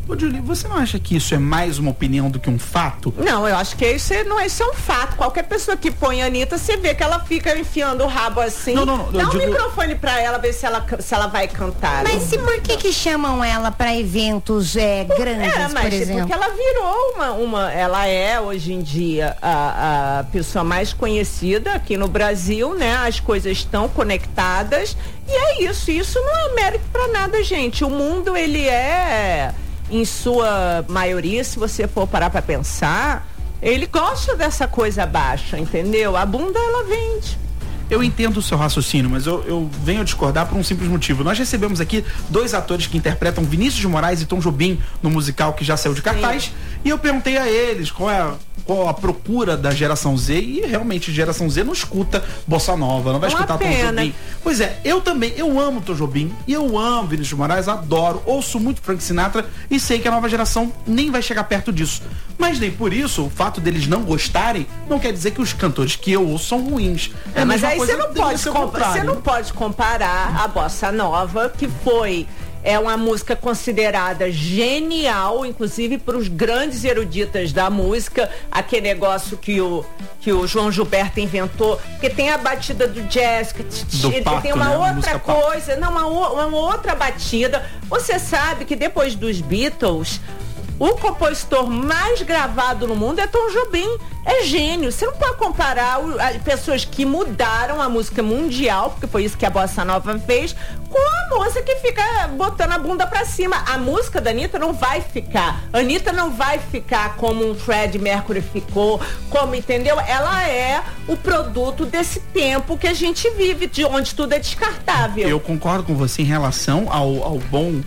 Ô, Julie, você não acha que isso é mais uma opinião do que um fato? Não, eu acho que isso é um fato. Qualquer pessoa que põe a Anitta, você vê que ela fica enfiando o rabo assim. Dá um microfone pra ela, ver se ela vai cantar. Mas e por que chamam ela pra eventos grandes, por exemplo? Porque ela virou ela é hoje em dia a pessoa mais conhecida aqui no Brasil, né? As coisas estão conectadas e é isso não é mérito pra nada, gente. O mundo, ele é, em sua maioria, se você for parar pra pensar, ele gosta dessa coisa baixa, entendeu? A bunda, ela vende. Eu entendo o seu raciocínio, mas eu venho a discordar por um simples motivo. Nós recebemos aqui 2 atores que interpretam Vinícius de Moraes e Tom Jobim no musical que já saiu de cartaz. E eu perguntei a eles qual a procura da geração Z, e realmente geração Z não escuta Bossa Nova, não vai escutar Tom Jobim. Pois é, eu também, eu amo Tom Jobim e eu amo Vinícius de Moraes, adoro, ouço muito Frank Sinatra e sei que a nova geração nem vai chegar perto disso. Mas nem por isso, o fato deles não gostarem não quer dizer que os cantores que eu ouço são ruins. Mas aí você não pode comparar a Bossa Nova, que é uma música considerada genial, inclusive para os grandes eruditas da música, aquele negócio que o João Gilberto inventou, porque tem a batida do jazz, tem uma outra coisa, uma outra batida. Você sabe que depois dos Beatles, o compositor mais gravado no mundo é Tom Jobim. É gênio. Você não pode comparar as pessoas que mudaram a música mundial, porque foi isso que a Bossa Nova fez, com a moça que fica botando a bunda pra cima. A música da Anitta não vai ficar. A Anitta não vai ficar como um Freddie Mercury ficou, entendeu? Ela é o produto desse tempo que a gente vive, de onde tudo é descartável. Eu concordo com você em relação ao bom...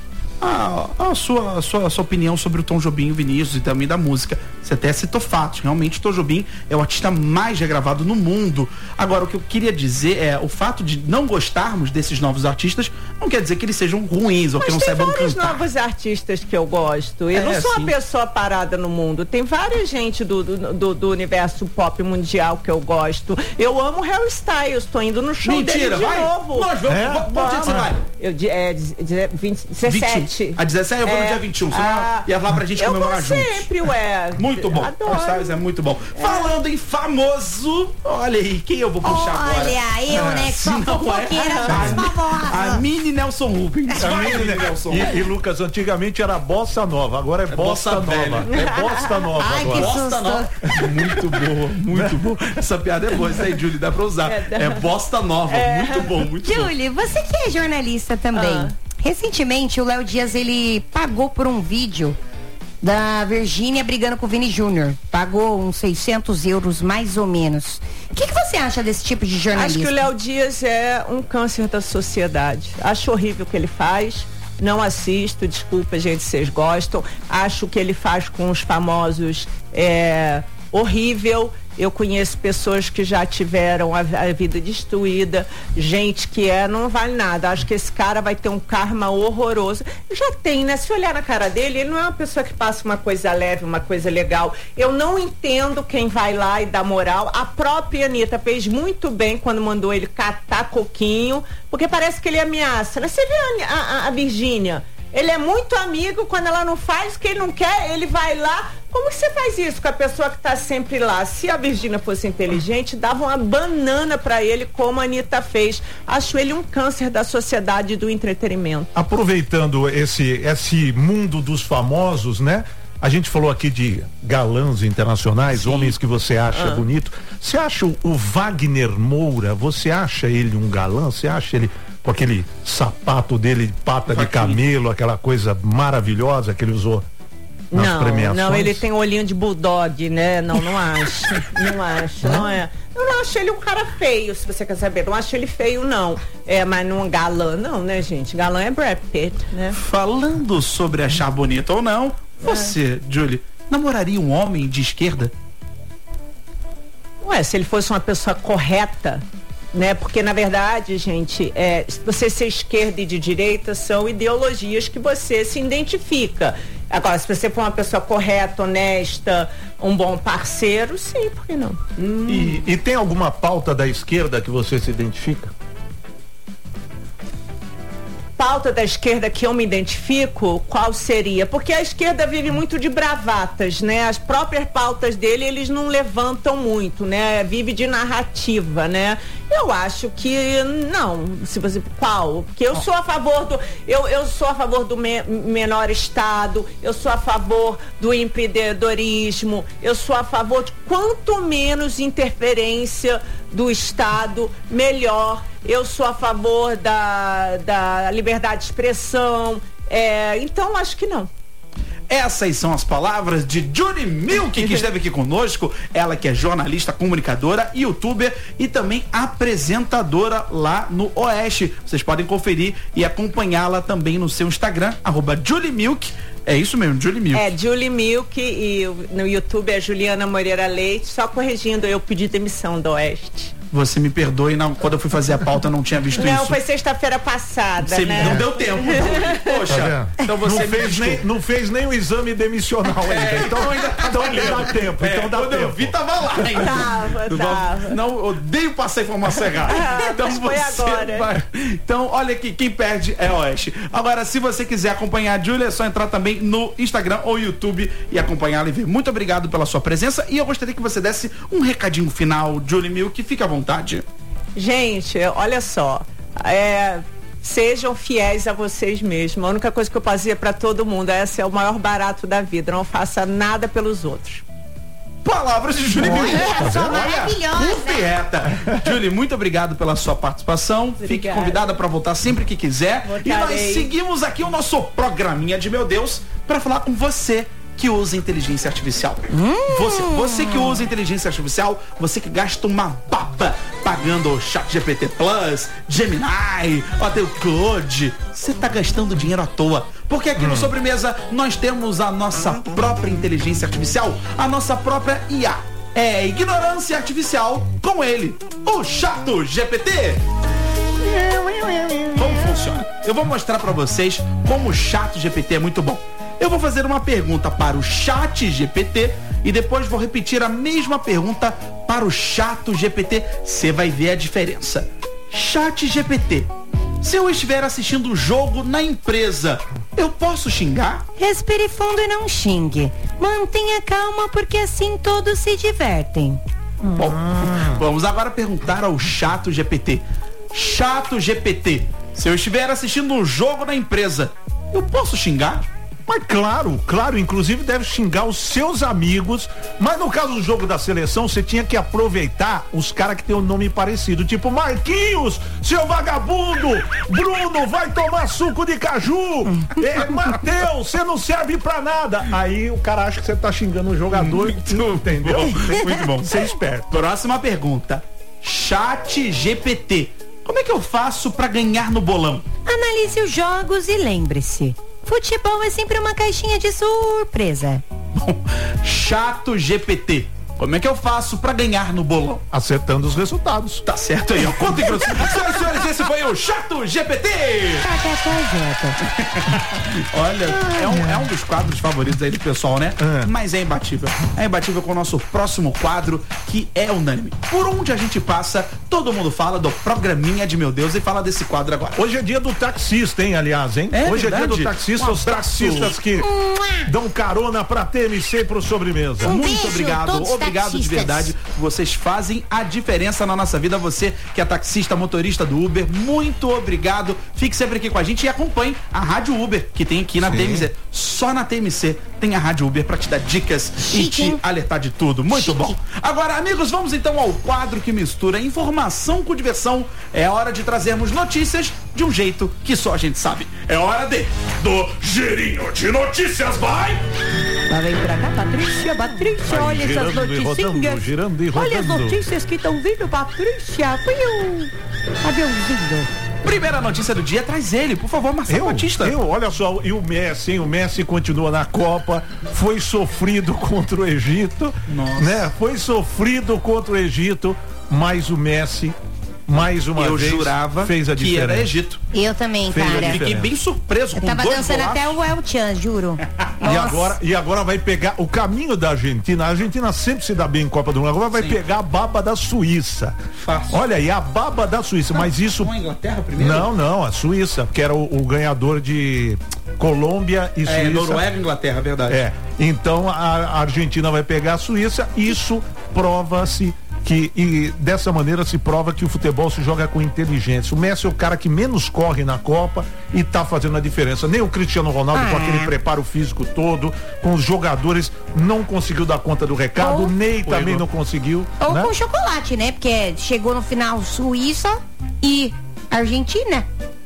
A sua opinião sobre o Tom Jobim, o Vinícius e também da música. Você até citou fatos. Realmente, o Tom Jobim é o artista mais regravado no mundo. Agora, o que eu queria dizer é o fato de não gostarmos desses novos artistas não quer dizer que eles sejam ruins ou que não saibam cantar. Mas tem vários novos artistas que eu gosto. Eu não sou uma pessoa parada no mundo. Tem várias gente do universo pop mundial que eu gosto. Eu amo Harry Styles. Tô indo no show dele de novo. Nós vamos. Qual dia você vai? 17. A 17 eu vou no dia 21. Você ia lá pra gente comemorar juntos. Sempre, Muito bom. Harry Styles é muito bom. Falando em famoso, olha aí, quem eu vou puxar agora? Olha, eu, né, que sou fofoqueira das famosas. A Mini Nelson Rubens. E Lucas, antigamente era Bossa Nova, agora é Bossa Nova. É Bossa Nova agora. Bossa Nova. Muito boa, muito boa. Essa piada é boa, isso aí, Julie, dá pra usar. É Bossa Nova, muito bom, muito bom. Julie, você que é jornalista também. Recentemente, o Léo Dias, ele pagou por um vídeo da Virgínia brigando com o Vini Júnior. Pagou uns 600 euros, mais ou menos. O que você acha desse tipo de jornalismo? Acho que o Léo Dias é um câncer da sociedade. Acho horrível o que ele faz. Não assisto, desculpa, gente, vocês gostam. Acho que ele faz com os famosos horrível. Eu conheço pessoas que já tiveram a vida destruída, gente que não vale nada. Acho que esse cara vai ter um karma horroroso. Já tem, né? Se olhar na cara dele, ele não é uma pessoa que passa uma coisa leve, uma coisa legal. Eu não entendo quem vai lá e dá moral. A própria Anitta fez muito bem quando mandou ele catar coquinho, porque parece que ele ameaça. Você vê a Virgínia? Ele é muito amigo, quando ela não faz o que ele não quer, ele vai lá. Como que você faz isso com a pessoa que tá sempre lá? Se a Virgínia fosse inteligente, dava uma banana pra ele, como a Anitta fez. Acho ele um câncer da sociedade do entretenimento. Aproveitando esse mundo dos famosos, né? A gente falou aqui de galãs internacionais, homens que você acha bonito. Você acha o Wagner Moura, você acha ele um galã? Você acha ele com aquele sapato dele de pata de camelo, aquela coisa maravilhosa que ele usou nas premiações? Não, ele tem um olhinho de bulldog, né? Não acho. Não acho, não é. Eu não acho ele um cara feio, se você quer saber. Não acho ele feio, não. Mas não galã, não, né, gente? Galã é Brad Pitt, né? Falando sobre achar bonito ou não, você, Julie, namoraria um homem de esquerda? Se ele fosse uma pessoa correta, né? Porque, na verdade, gente, você ser esquerda e de direita são ideologias que você se identifica. Agora, se você for uma pessoa correta, honesta, um bom parceiro, sim, por que não? E tem alguma pauta da esquerda que você se identifica? pauta da esquerda que eu me identifico, qual seria? Porque a esquerda vive muito de bravatas, né? As próprias pautas dele, eles não levantam muito, né? Vive de narrativa, né? Eu acho que não. Se você, qual? Porque eu sou a favor do eu sou a favor do menor Estado, eu sou a favor do empreendedorismo, eu sou a favor de quanto menos interferência do Estado, melhor. Eu sou a favor da liberdade de expressão. Então, acho que não. Essas são as palavras de Julie Milk, que esteve aqui conosco. Ela que é jornalista, comunicadora, youtuber e também apresentadora lá no Oeste. Vocês podem conferir e acompanhá-la também no seu Instagram, @JulieMilk. É isso mesmo, Julie Milk. É, Julie Milk, e no YouTube é Juliana Moreira Leite. Só corrigindo, eu pedi demissão do Oeste. Você me perdoe, quando eu fui fazer a pauta eu não tinha visto isso. Não, foi sexta-feira passada, né? Não deu tempo. Poxa, então você não fez nem o exame demissional ainda. Então dá tempo. Quando eu vi, tava lá ainda. Tava. Não, odeio passar informação errada. Então foi agora. Então, olha aqui, quem perde é Oeste. Agora, se você quiser acompanhar a Júlia, é só entrar também no Instagram ou YouTube e acompanhá-la e ver. Muito obrigado pela sua presença e eu gostaria que você desse um recadinho final, Julie Milk, fica à vontade. Gente, olha só, sejam fiéis a vocês mesmos. A única coisa que eu fazia para todo mundo, esse é o maior barato da vida, não faça nada pelos outros. Palavras de Julie Milk. Maravilhosa. Julie, muito obrigado pela sua participação. Obrigada. Fique convidada para voltar sempre que quiser. Voltarei. E nós seguimos aqui o nosso programinha de meu Deus para falar com você que usa inteligência artificial. Você que usa inteligência artificial, você que gasta uma baba pagando o ChatGPT Plus, Gemini, até o Claude, você tá gastando dinheiro à toa. Porque aqui no Sobremesa nós temos a nossa própria inteligência artificial, a nossa própria IA. É ignorância artificial com ele, o ChatGPT. Como funciona? Eu vou mostrar pra vocês como o ChatGPT é muito bom. Eu vou fazer uma pergunta para o ChatGPT e depois vou repetir a mesma pergunta para o ChatGPT. Você vai ver a diferença. ChatGPT, se eu estiver assistindo o jogo na empresa, eu posso xingar? Respire fundo e não xingue. Mantenha calma porque assim todos se divertem. Bom, vamos agora perguntar ao ChatGPT. ChatGPT, se eu estiver assistindo um jogo na empresa, eu posso xingar? Mas claro, inclusive deve xingar os seus amigos, mas no caso do jogo da seleção, você tinha que aproveitar os caras que tem um nome parecido, tipo Marquinhos, seu vagabundo, Bruno, vai tomar suco de caju, Mateus, você não serve pra nada. Aí o cara acha que você tá xingando o jogador, entendeu? Muito bom. Ser esperto. Próxima pergunta. ChatGPT, como é que eu faço pra ganhar no bolão? Analise os jogos e lembre-se, futebol é sempre uma caixinha de surpresa. ChatGPT, como é que eu faço pra ganhar no bolão? Acertando os resultados. Tá certo aí, ó. Conta em senhoras e senhores, esse foi o ChatGPT. Olha, é um dos quadros favoritos aí do pessoal, né? Mas é imbatível. É imbatível com o nosso próximo quadro, que é unânime. Por onde a gente passa, todo mundo fala do programinha de meu Deus e fala desse quadro agora. Hoje é dia do taxista, hein, aliás, hein? Hoje é dia do taxista, os taxistas que dão carona pra TMC e pro Sobremesa. Muito obrigado. Obrigado de verdade. Vocês fazem a diferença na nossa vida. Você que é taxista, motorista do Uber, muito obrigado. Fique sempre aqui com a gente e acompanhe a Rádio Uber, que tem aqui na TMC. Só na TMC tem a Rádio Uber pra te dar dicas e te alertar de tudo. Muito bom. Agora, amigos, vamos então ao quadro que mistura informação com diversão. É hora de trazermos notícias de um jeito que só a gente sabe. É hora do Girinho de Notícias, vai! Lá vem pra cá, Patrícia, olha essas noticinhas. Girando e rodando. Olha as notícias que estão vindo, Patrícia. Aviãozinho. Primeira notícia do dia, traz ele, por favor, Marcelo Batista. Olha só, e o Messi, hein? O Messi continua na Copa, foi sofrido contra o Egito, né? Foi sofrido contra o Egito, mas o Messi mais uma eu vez jurava fez a que diferença. era Egito. Eu também, Fez a cara. diferença. Fiquei bem surpreso Eu com tava 2 dançando golaços. até o El Chan, juro. E agora vai pegar o caminho da Argentina. A Argentina sempre se dá bem em Copa do Mundo. Agora vai pegar a baba da Suíça. Fácil. Olha aí, a baba da Suíça. Mas isso. Com a Inglaterra primeiro? Não, a Suíça, que era o ganhador de Colômbia e Suíça. Noruega e Inglaterra, verdade. Então a Argentina vai pegar a Suíça. Isso prova-se e dessa maneira se prova que o futebol se joga com inteligência. O Messi é o cara que menos corre na Copa e tá fazendo a diferença. Nem o Cristiano Ronaldo, com aquele preparo físico todo, com os jogadores, não conseguiu dar conta do recado. O Ney também não conseguiu. Ou né? com chocolate, né? Porque chegou no final Suíça e Argentina.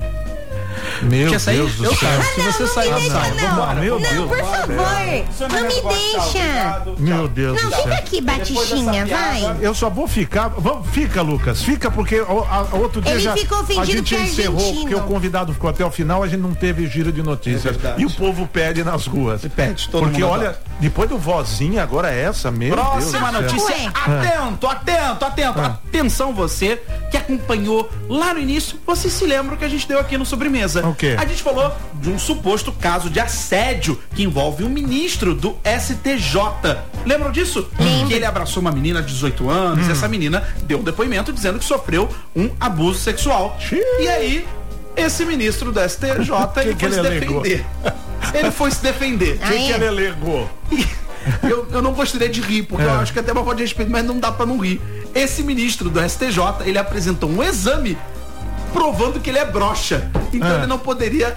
Meu Quer sair? Deus do Eu céu. saio. Se você sair, Não, vambora. Meu não, Deus. por favor, não me deixa. Meu Deus Não, do céu. fica aqui, Batichinha, vai. Eu só vou ficar. Fica, Lucas. Fica, porque outro dia Ele ficou a ofendido gente porque é encerrou, argentino. porque o convidado ficou até o final, a gente não teve giro de notícias. E o povo pede nas ruas. Pede, todo porque mundo olha, adora. depois do vozinha, agora é essa mesmo. Próxima Deus do céu. notícia. Atento. Atenção você que acompanhou lá no início. Você se lembra que a gente deu aqui no Sobremesa. O quê? A gente falou de um suposto caso de assédio que envolve um ministro do STJ. Lembram disso? Que ele abraçou uma menina de 18 anos e essa menina deu um depoimento dizendo que sofreu um abuso sexual. E aí, esse ministro do STJ ele foi se defender. Ele foi se defender. O que ele alegou? Eu não gostaria de rir, porque eu acho que até uma falta de respeito, mas não dá pra não rir. Esse ministro do STJ, ele apresentou um exame provando que ele é broxa. Então ele não poderia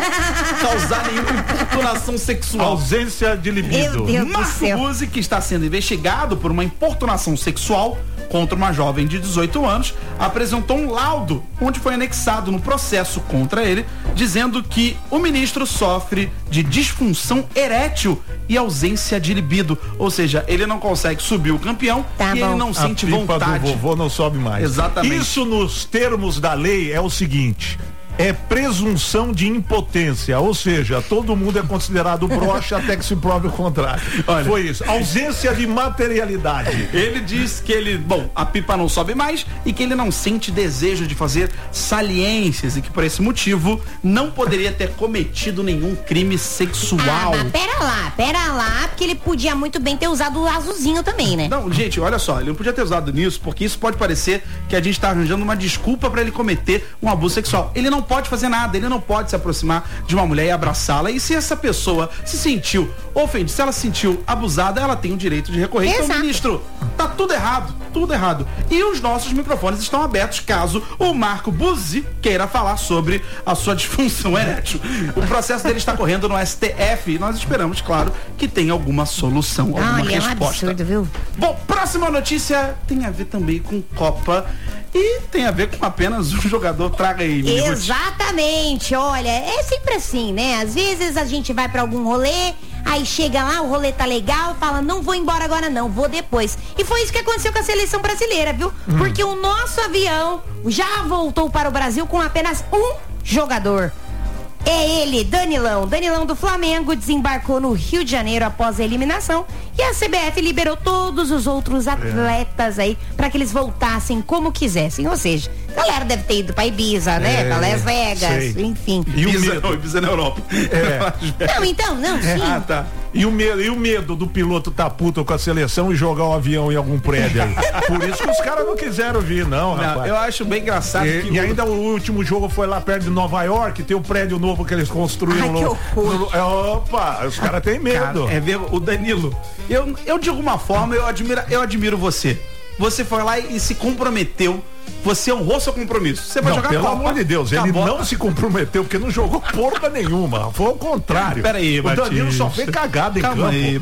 causar nenhuma importunação sexual. Ausência de libido. Meu Deus do Marco céu. Buzzi, que está sendo investigado por uma importunação sexual contra uma jovem de 18 anos, apresentou um laudo onde foi anexado no processo contra ele, dizendo que o ministro sofre de disfunção erétil e ausência de libido. Ou seja, ele não consegue subir o campeão e ele não sente a pipa vontade. do vovô não sobe mais. Exatamente. Isso nos termos da lei é o seguinte: é presunção de impotência, ou seja, todo mundo é considerado broxa até que se prove o contrário. Olha. Foi isso. Ausência de materialidade. Ele diz que a pipa não sobe mais e que ele não sente desejo de fazer saliências e que por esse motivo não poderia ter cometido nenhum crime sexual. Mas pera lá, porque ele podia muito bem ter usado o azulzinho também, né? Não, gente, olha só, ele não podia ter usado nisso, porque isso pode parecer que a gente tá arranjando uma desculpa pra ele cometer um abuso sexual. Ele não pode fazer nada, ele não pode se aproximar de uma mulher e abraçá-la. E se essa pessoa se sentiu ofendida, se ela se sentiu abusada, ela tem o direito de recorrer. Exato. Então, ministro, tá tudo errado. E os nossos microfones estão abertos caso o Marco Buzzi queira falar sobre a sua disfunção erétil. O processo dele está correndo no STF e nós esperamos, claro, que tenha alguma solução, alguma Olha, é um resposta. absurdo, viu? Bom, próxima notícia tem a ver também com Copa e tem a ver com apenas um jogador. Traga aí, Miniguti. Exatamente, olha, é sempre assim, né? Às vezes a gente vai pra algum rolê, aí chega lá, o rolê tá legal, fala, não vou embora agora não, vou depois. E foi isso que aconteceu com a seleção brasileira, viu? Porque o nosso avião já voltou para o Brasil com apenas um jogador. É ele, Danilão do Flamengo, desembarcou no Rio de Janeiro após a eliminação e a CBF liberou todos os outros atletas aí para que eles voltassem como quisessem. Ou seja, a galera deve ter ido pra Ibiza, né? Pra Las Vegas, enfim. Ibiza na Europa. Sim. Ah, tá. E o medo do piloto tá puto com a seleção e jogar o avião em algum prédio aí. Por isso que os caras não quiseram vir, não, rapaz. Eu acho bem engraçado. E ainda o último jogo foi lá perto de Nova York, tem o prédio novo que eles construíram. Opa, os caras têm medo. Cara, ver o Danilo. Eu de alguma forma, eu admiro você. Você foi lá e se comprometeu. Você honrou seu compromisso. Você vai jogar pelo Copa. amor de Deus, ele não se comprometeu porque não jogou porra nenhuma. Foi ao contrário. Peraí, o Danilo só fez cagada em campo. Aí,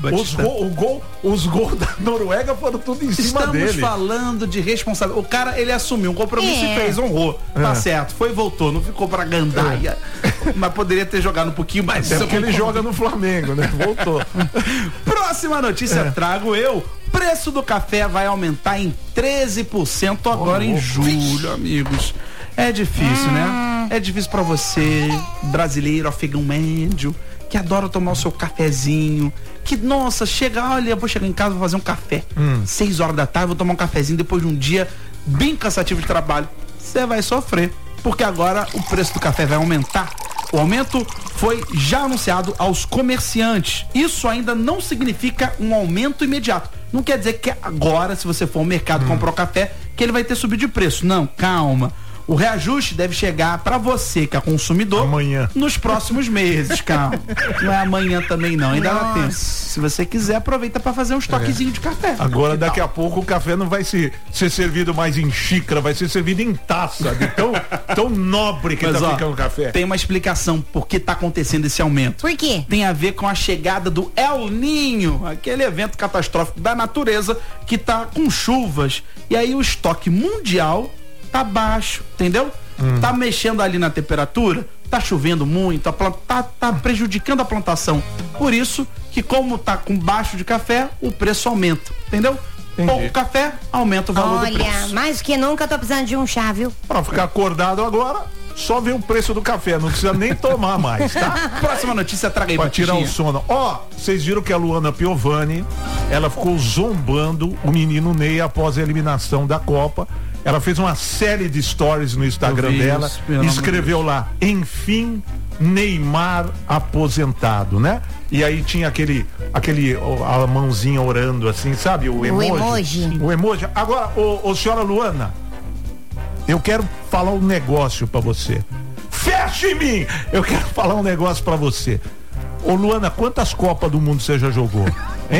os gols da Noruega foram tudo em cima dele. Estamos falando de responsabilidade. O cara, ele assumiu um compromisso e fez, honrou. Tá certo, foi e voltou, não ficou pra gandaia. Mas poderia ter jogado um pouquinho mais. É porque ele joga no Flamengo, né? Voltou. Próxima notícia trago eu. Preço do café vai aumentar em 13% agora em julho, amigos. É difícil, né? É difícil pra você, brasileiro, afegão médio, que adora tomar o seu cafezinho, que, nossa, eu vou chegar em casa, vou fazer um café. 6 horas da tarde, vou tomar um cafezinho depois de um dia bem cansativo de trabalho. você vai sofrer, porque agora o preço do café vai aumentar. O aumento foi já anunciado aos comerciantes. Isso ainda não significa um aumento imediato. Não quer dizer que agora, se você for ao mercado comprar o café, que ele vai ter subido de preço. Não, calma. O reajuste deve chegar para você que é consumidor amanhã, nos próximos meses, calma. Não é amanhã também não, ainda dá tempo. Se você quiser, aproveita para fazer um estoquezinho de café. Agora daqui a pouco o café não vai ser servido mais em xícara, vai ser servido em taça, de tão nobre que tá ficando o café. Tem uma explicação por que tá acontecendo esse aumento. Por quê? Tem a ver com a chegada do El Niño, aquele evento catastrófico da natureza que tá com chuvas. E aí o estoque mundial tá baixo, entendeu? Tá mexendo ali na temperatura, tá chovendo muito, tá prejudicando a plantação. Por isso que, como tá com baixo de café, o preço aumenta, entendeu? Pouco café, aumenta o valor do preço. Olha, mais que nunca tô precisando de um chá, viu? Pra ficar acordado agora, só ver o preço do café, não precisa nem tomar mais, tá? Próxima notícia, traga aí, pra tirar o sono. Vocês viram que a Luana Piovani, ela ficou zombando o menino Ney após a eliminação da Copa. Ela fez uma série de stories no Instagram dela e escreveu lá: enfim, Neymar aposentado, né? E aí tinha a mãozinha orando assim, sabe? O emoji. O emoji. Agora, senhora Luana, eu quero falar um negócio pra você. Feche em mim! Eu quero falar um negócio pra você. Ô Luana, quantas Copas do Mundo você já jogou? Hein?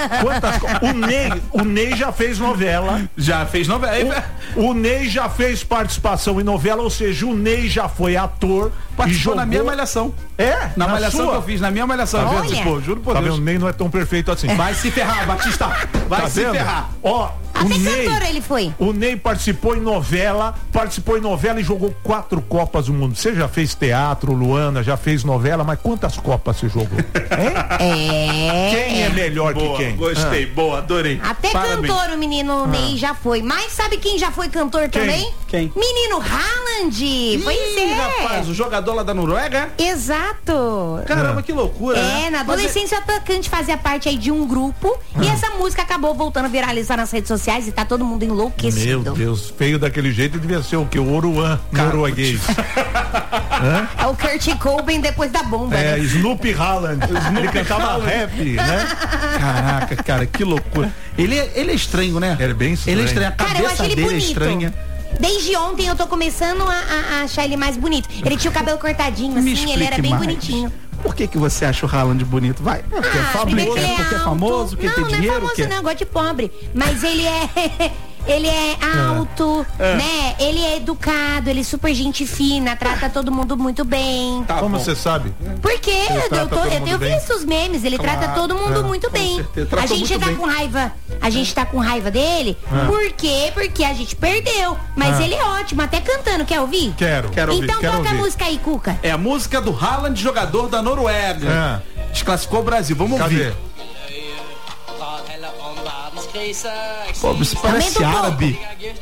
O Ney já fez novela. Já fez novela. O Ney já fez participação em novela, ou seja, o Ney já foi ator. Participou e jogou na minha malhação. Na malhação sua? que eu fiz, na minha malhação. Participou, juro por Deus. O Ney não é tão perfeito assim. Vai se ferrar, Batista. Vai se ferrar. Cantor ele foi. O Ney participou em novela e jogou 4 Copas do Mundo. Você já fez teatro, Luana, já fez novela, mas quantas Copas você jogou? Quem é melhor que quem? Gostei, boa, adorei. Até cantor o menino Ney já foi. Mas sabe quem já foi cantor também? Quem? Menino Haaland. Pois é. Rapaz, o jogador lá da Noruega? Exato. Caramba, que loucura. Na adolescência o atacante fazia parte aí de um grupo e essa música acabou voltando a viralizar nas redes sociais e tá todo mundo enlouquecido. Meu Deus, feio daquele jeito devia ser o que? O Oruan norueguês. É o Kurt Cobain depois da bomba, né? Snoopy Haaland. Ele cantava rap, né? Caraca, cara, que loucura. Ele é estranho, né? Ele é bem estranho. Ele é estranho, a cabeça dele é estranha. Desde ontem eu tô começando a achar ele mais bonito. Ele tinha o cabelo cortadinho, assim, ele era bem bonitinho. Por que você acha o Haaland bonito? Vai. Porque é famoso, porque é famoso, porque tem dinheiro. Não é famoso, não, gosto de pobre. Mas ele é alto, né? Ele é educado, ele é super gente fina, trata todo mundo muito bem. Tá, como você sabe? Porque eu tenho visto os memes, ele trata todo mundo muito bem. A gente tá com raiva. A gente tá com raiva dele. Por quê? Porque a gente perdeu. Mas ele é ótimo, até cantando. Quer ouvir? Quero ouvir. Então toca a música aí, Cuca. É a música do Haaland, jogador da Noruega. Desclassificou o Brasil. Vamos ouvir. Pô, isso parece árabe.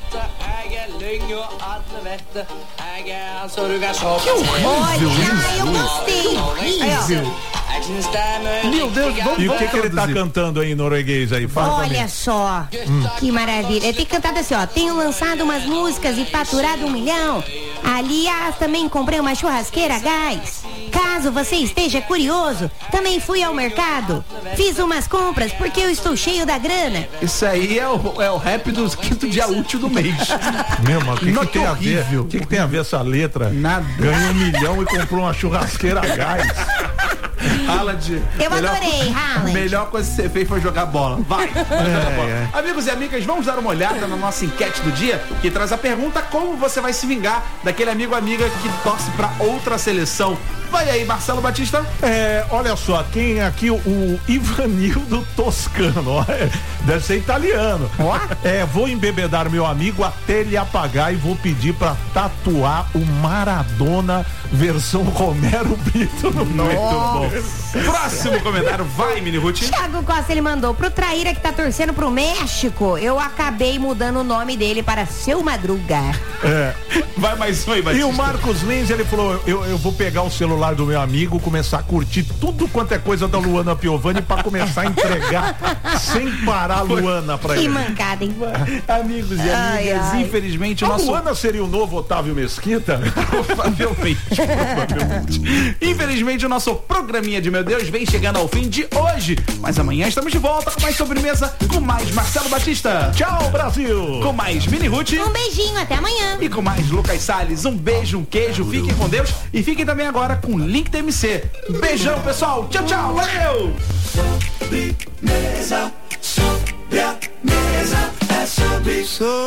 Que horrível. Olha, eu gostei. Horrível. Meu Deus, e o que ele tá cantando aí em norueguês aí? Fala Olha só, que maravilha. Ele tem cantado assim, ó: tenho lançado umas músicas e faturado 1 milhão. Aliás, também comprei uma churrasqueira a gás. Caso você esteja curioso, também fui ao mercado. Fiz umas compras porque eu estou cheio da grana. Isso aí é o rap do 5º dia útil do mês. Meu, mas o que tem a ver? O que tem a ver essa letra? Nada. Ganhou 1 milhão e comprou uma churrasqueira a gás. Haaland. Eu adorei, Haaland. Melhor coisa que você fez foi jogar bola. Vai. Amigos e amigas, vamos dar uma olhada na nossa enquete do dia, que traz a pergunta: como você vai se vingar daquele amigo ou amiga que torce pra outra seleção? Vai aí, Marcelo Batista. Olha só, quem aqui, o Ivanildo Toscano, deve ser italiano. Vou embebedar meu amigo até ele apagar e vou pedir pra tatuar o Maradona versão Romero Brito no Muito bom. Próximo comentário, vai, Mini Ruth. Thiago Costa, ele mandou: pro Traíra que tá torcendo pro México, eu acabei mudando o nome dele para Seu Madruga. Vai mais um aí, E o Marcos Lins, ele falou, eu vou pegar o celular do meu amigo, começar a curtir tudo quanto é coisa da Luana Piovani pra começar a entregar sem parar a Luana pra ele. Que mancada, hein? Amigos e amigas, infelizmente o nosso... Luana seria o novo Otávio Mesquita? Provavelmente. Infelizmente o nosso programinha de Meu Deus vem chegando ao fim de hoje, mas amanhã estamos de volta com mais sobremesa, com mais Marcelo Batista. Tchau, Brasil! Com mais Mini Ruth. Um beijinho, até amanhã. E com mais Lucas Salles, um beijo, um queijo, fiquem com Deus e fiquem também agora com o Link TMC. Beijão, pessoal, tchau, tchau, valeu! Sobremesa, sobremesa, é sobre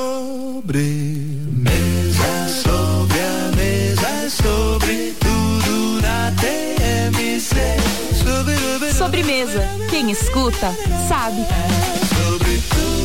sobre a mesa, é sobre tudo na TMC. Sobremesa, quem escuta, sabe. Sobre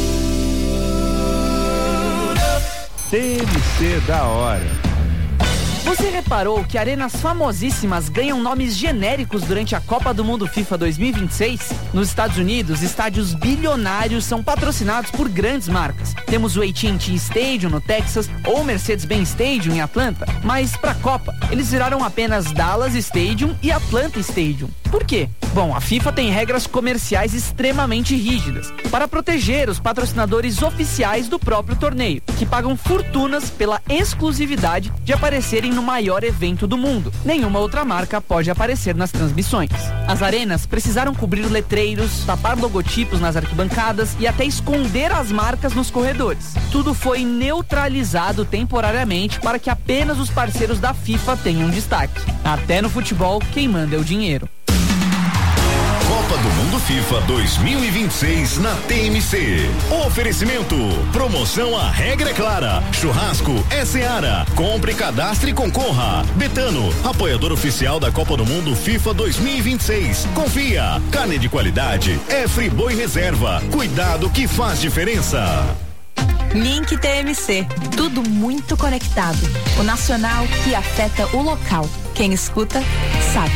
TMC da hora. Você reparou que arenas famosíssimas ganham nomes genéricos durante a Copa do Mundo FIFA 2026? Nos Estados Unidos, estádios bilionários são patrocinados por grandes marcas. Temos o AT&T Stadium no Texas ou o Mercedes-Benz Stadium em Atlanta. Mas para a Copa, eles viraram apenas Dallas Stadium e Atlanta Stadium. Por quê? Bom, a FIFA tem regras comerciais extremamente rígidas para proteger os patrocinadores oficiais do próprio torneio, que pagam fortunas pela exclusividade de aparecerem no maior evento do mundo. Nenhuma outra marca pode aparecer nas transmissões. As arenas precisaram cobrir letreiros, tapar logotipos nas arquibancadas e até esconder as marcas nos corredores. Tudo foi neutralizado temporariamente para que apenas os parceiros da FIFA tenham destaque. Até no futebol, quem manda é o dinheiro. Copa do Mundo FIFA 2026 na TMC. Oferecimento. Promoção A Regra é Clara. Churrasco é Seara. Compre, cadastre e concorra. Betano, apoiador oficial da Copa do Mundo FIFA 2026. Confia. Carne de qualidade é Friboi Reserva. Cuidado que faz diferença. Link TMC, tudo muito conectado. O nacional que afeta o local. Quem escuta, sabe.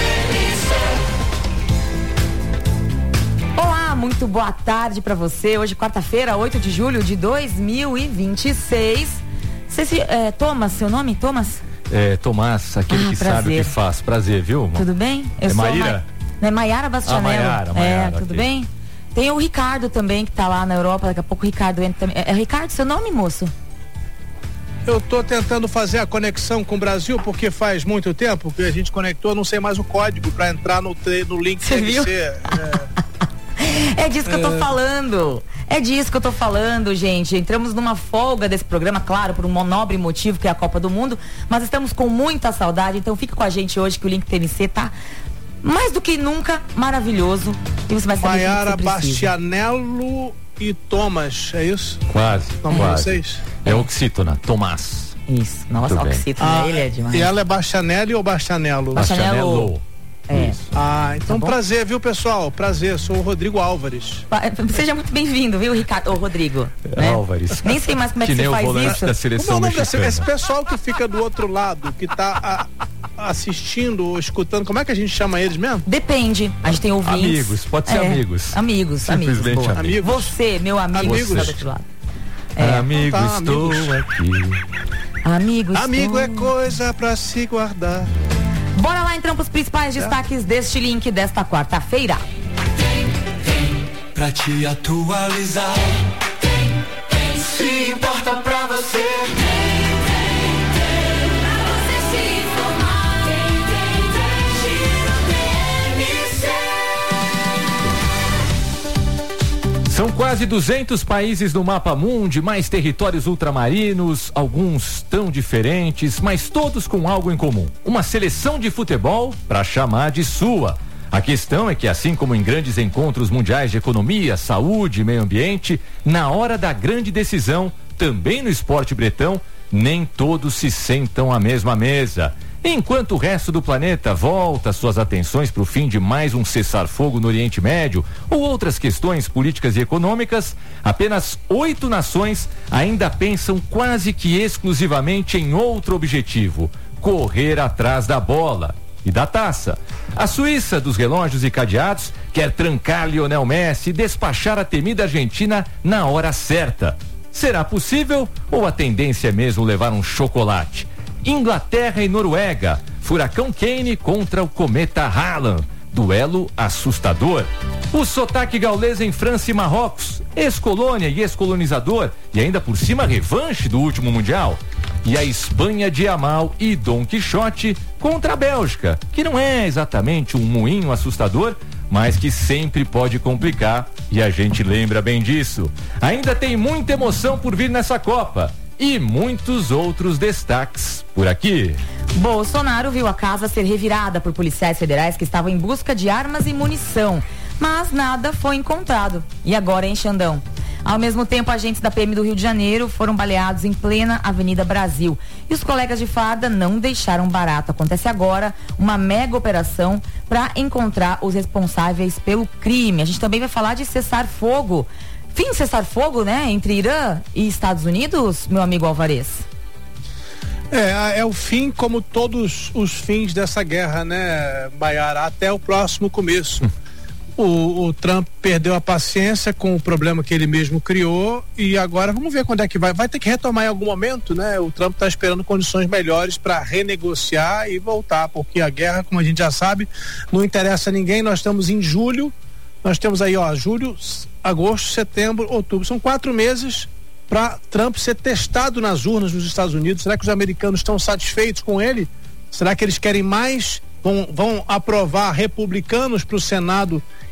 Olá, muito boa tarde pra você. Hoje, quarta-feira, 8 de julho de 2026. Thomas, seu nome? Thomas? Tomás, aquele que prazer. sabe o que faz. Prazer, viu, irmão? Tudo bem? Eu sou Maíra? Não é Maiara Bastianello? Maiara, tudo okay. bem? Tem o Ricardo também, que tá lá na Europa. Daqui a pouco o Ricardo entra também. É Ricardo seu nome, moço? Eu tô tentando fazer a conexão com o Brasil, porque faz muito tempo que a gente conectou, não sei mais o código pra entrar no link. Você viu? É disso que eu tô falando. É disso que eu tô falando, gente. Entramos numa folga desse programa, claro, por um nobre motivo que é a Copa do Mundo, mas estamos com muita saudade, então fica com a gente hoje que o Link TMC tá mais do que nunca maravilhoso. E você vai saber Maiara Bastianello e Thomas, é isso? Quase. Vamos quase. vocês? É oxítona, Tomás. Isso, nossa, oxítona, ele é demais. E ela é Bastianelli ou Bastianello? Bastianello. É. Então tá prazer, viu, pessoal? Prazer, sou o Rodrigo Álvares. Seja muito bem-vindo, viu, Ricardo? Rodrigo. Né? Álvares. Nem sei mais como é que você faz isso. Da seleção mexicana. Esse pessoal que fica do outro lado, que tá assistindo ou escutando, como é que a gente chama eles mesmo? Depende. A gente tem ouvintes. Amigos, pode ser amigos. Amigos. Simplesmente amigos. Você, meu amigo, está do outro lado. Amigo, estou aqui. Amigo é coisa pra se guardar. Bora lá então pros principais destaques deste link desta quarta-feira. Pra te atualizar, se importa pra você. Pra você se informar, São quase 200 países no mapa mundi, mais territórios ultramarinos, alguns tão diferentes, mas todos com algo em comum. Uma seleção de futebol para chamar de sua. A questão é que, assim como em grandes encontros mundiais de economia, saúde e meio ambiente, na hora da grande decisão, também no esporte bretão, nem todos se sentam à mesma mesa. Enquanto o resto do planeta volta suas atenções para o fim de mais um cessar-fogo no Oriente Médio ou outras questões políticas e econômicas, apenas 8 nações ainda pensam quase que exclusivamente em outro objetivo: correr atrás da bola e da taça. A Suíça dos relógios e cadeados quer trancar Lionel Messi e despachar a temida Argentina na hora certa. Será possível ou a tendência é mesmo levar um chocolate? Inglaterra e Noruega, furacão Kane contra o cometa Haaland, duelo assustador. O sotaque gaulês em França e Marrocos, ex-colônia e ex-colonizador, e ainda por cima revanche do último mundial. E a Espanha de Amal e Dom Quixote contra a Bélgica, que não é exatamente um moinho assustador, mas que sempre pode complicar, e a gente lembra bem disso. Ainda tem muita emoção por vir nessa Copa e muitos outros destaques por aqui. Bolsonaro viu a casa ser revirada por policiais federais que estavam em busca de armas e munição, mas nada foi encontrado. E agora, hein, Xandão? Ao mesmo tempo, agentes da PM do Rio de Janeiro foram baleados em plena Avenida Brasil. E os colegas de farda não deixaram barato. Acontece agora uma mega operação para encontrar os responsáveis pelo crime. A gente também vai falar de cessar-fogo. Fim de cessar-fogo, né? Entre Irã e Estados Unidos, meu amigo Alvarez. É o fim, como todos os fins dessa guerra, né, Maiara? Até o próximo começo. O Trump perdeu a paciência com o problema que ele mesmo criou e agora vamos ver quando é que vai ter que retomar em algum momento, né? O Trump está esperando condições melhores para renegociar e voltar, porque a guerra, como a gente já sabe, não interessa a ninguém. Nós estamos em julho, nós temos aí, julho, agosto, setembro, outubro, são 4 meses para Trump ser testado nas urnas nos Estados Unidos. Será que os americanos estão satisfeitos com ele? Será que eles querem mais? Vão aprovar republicanos para o Senado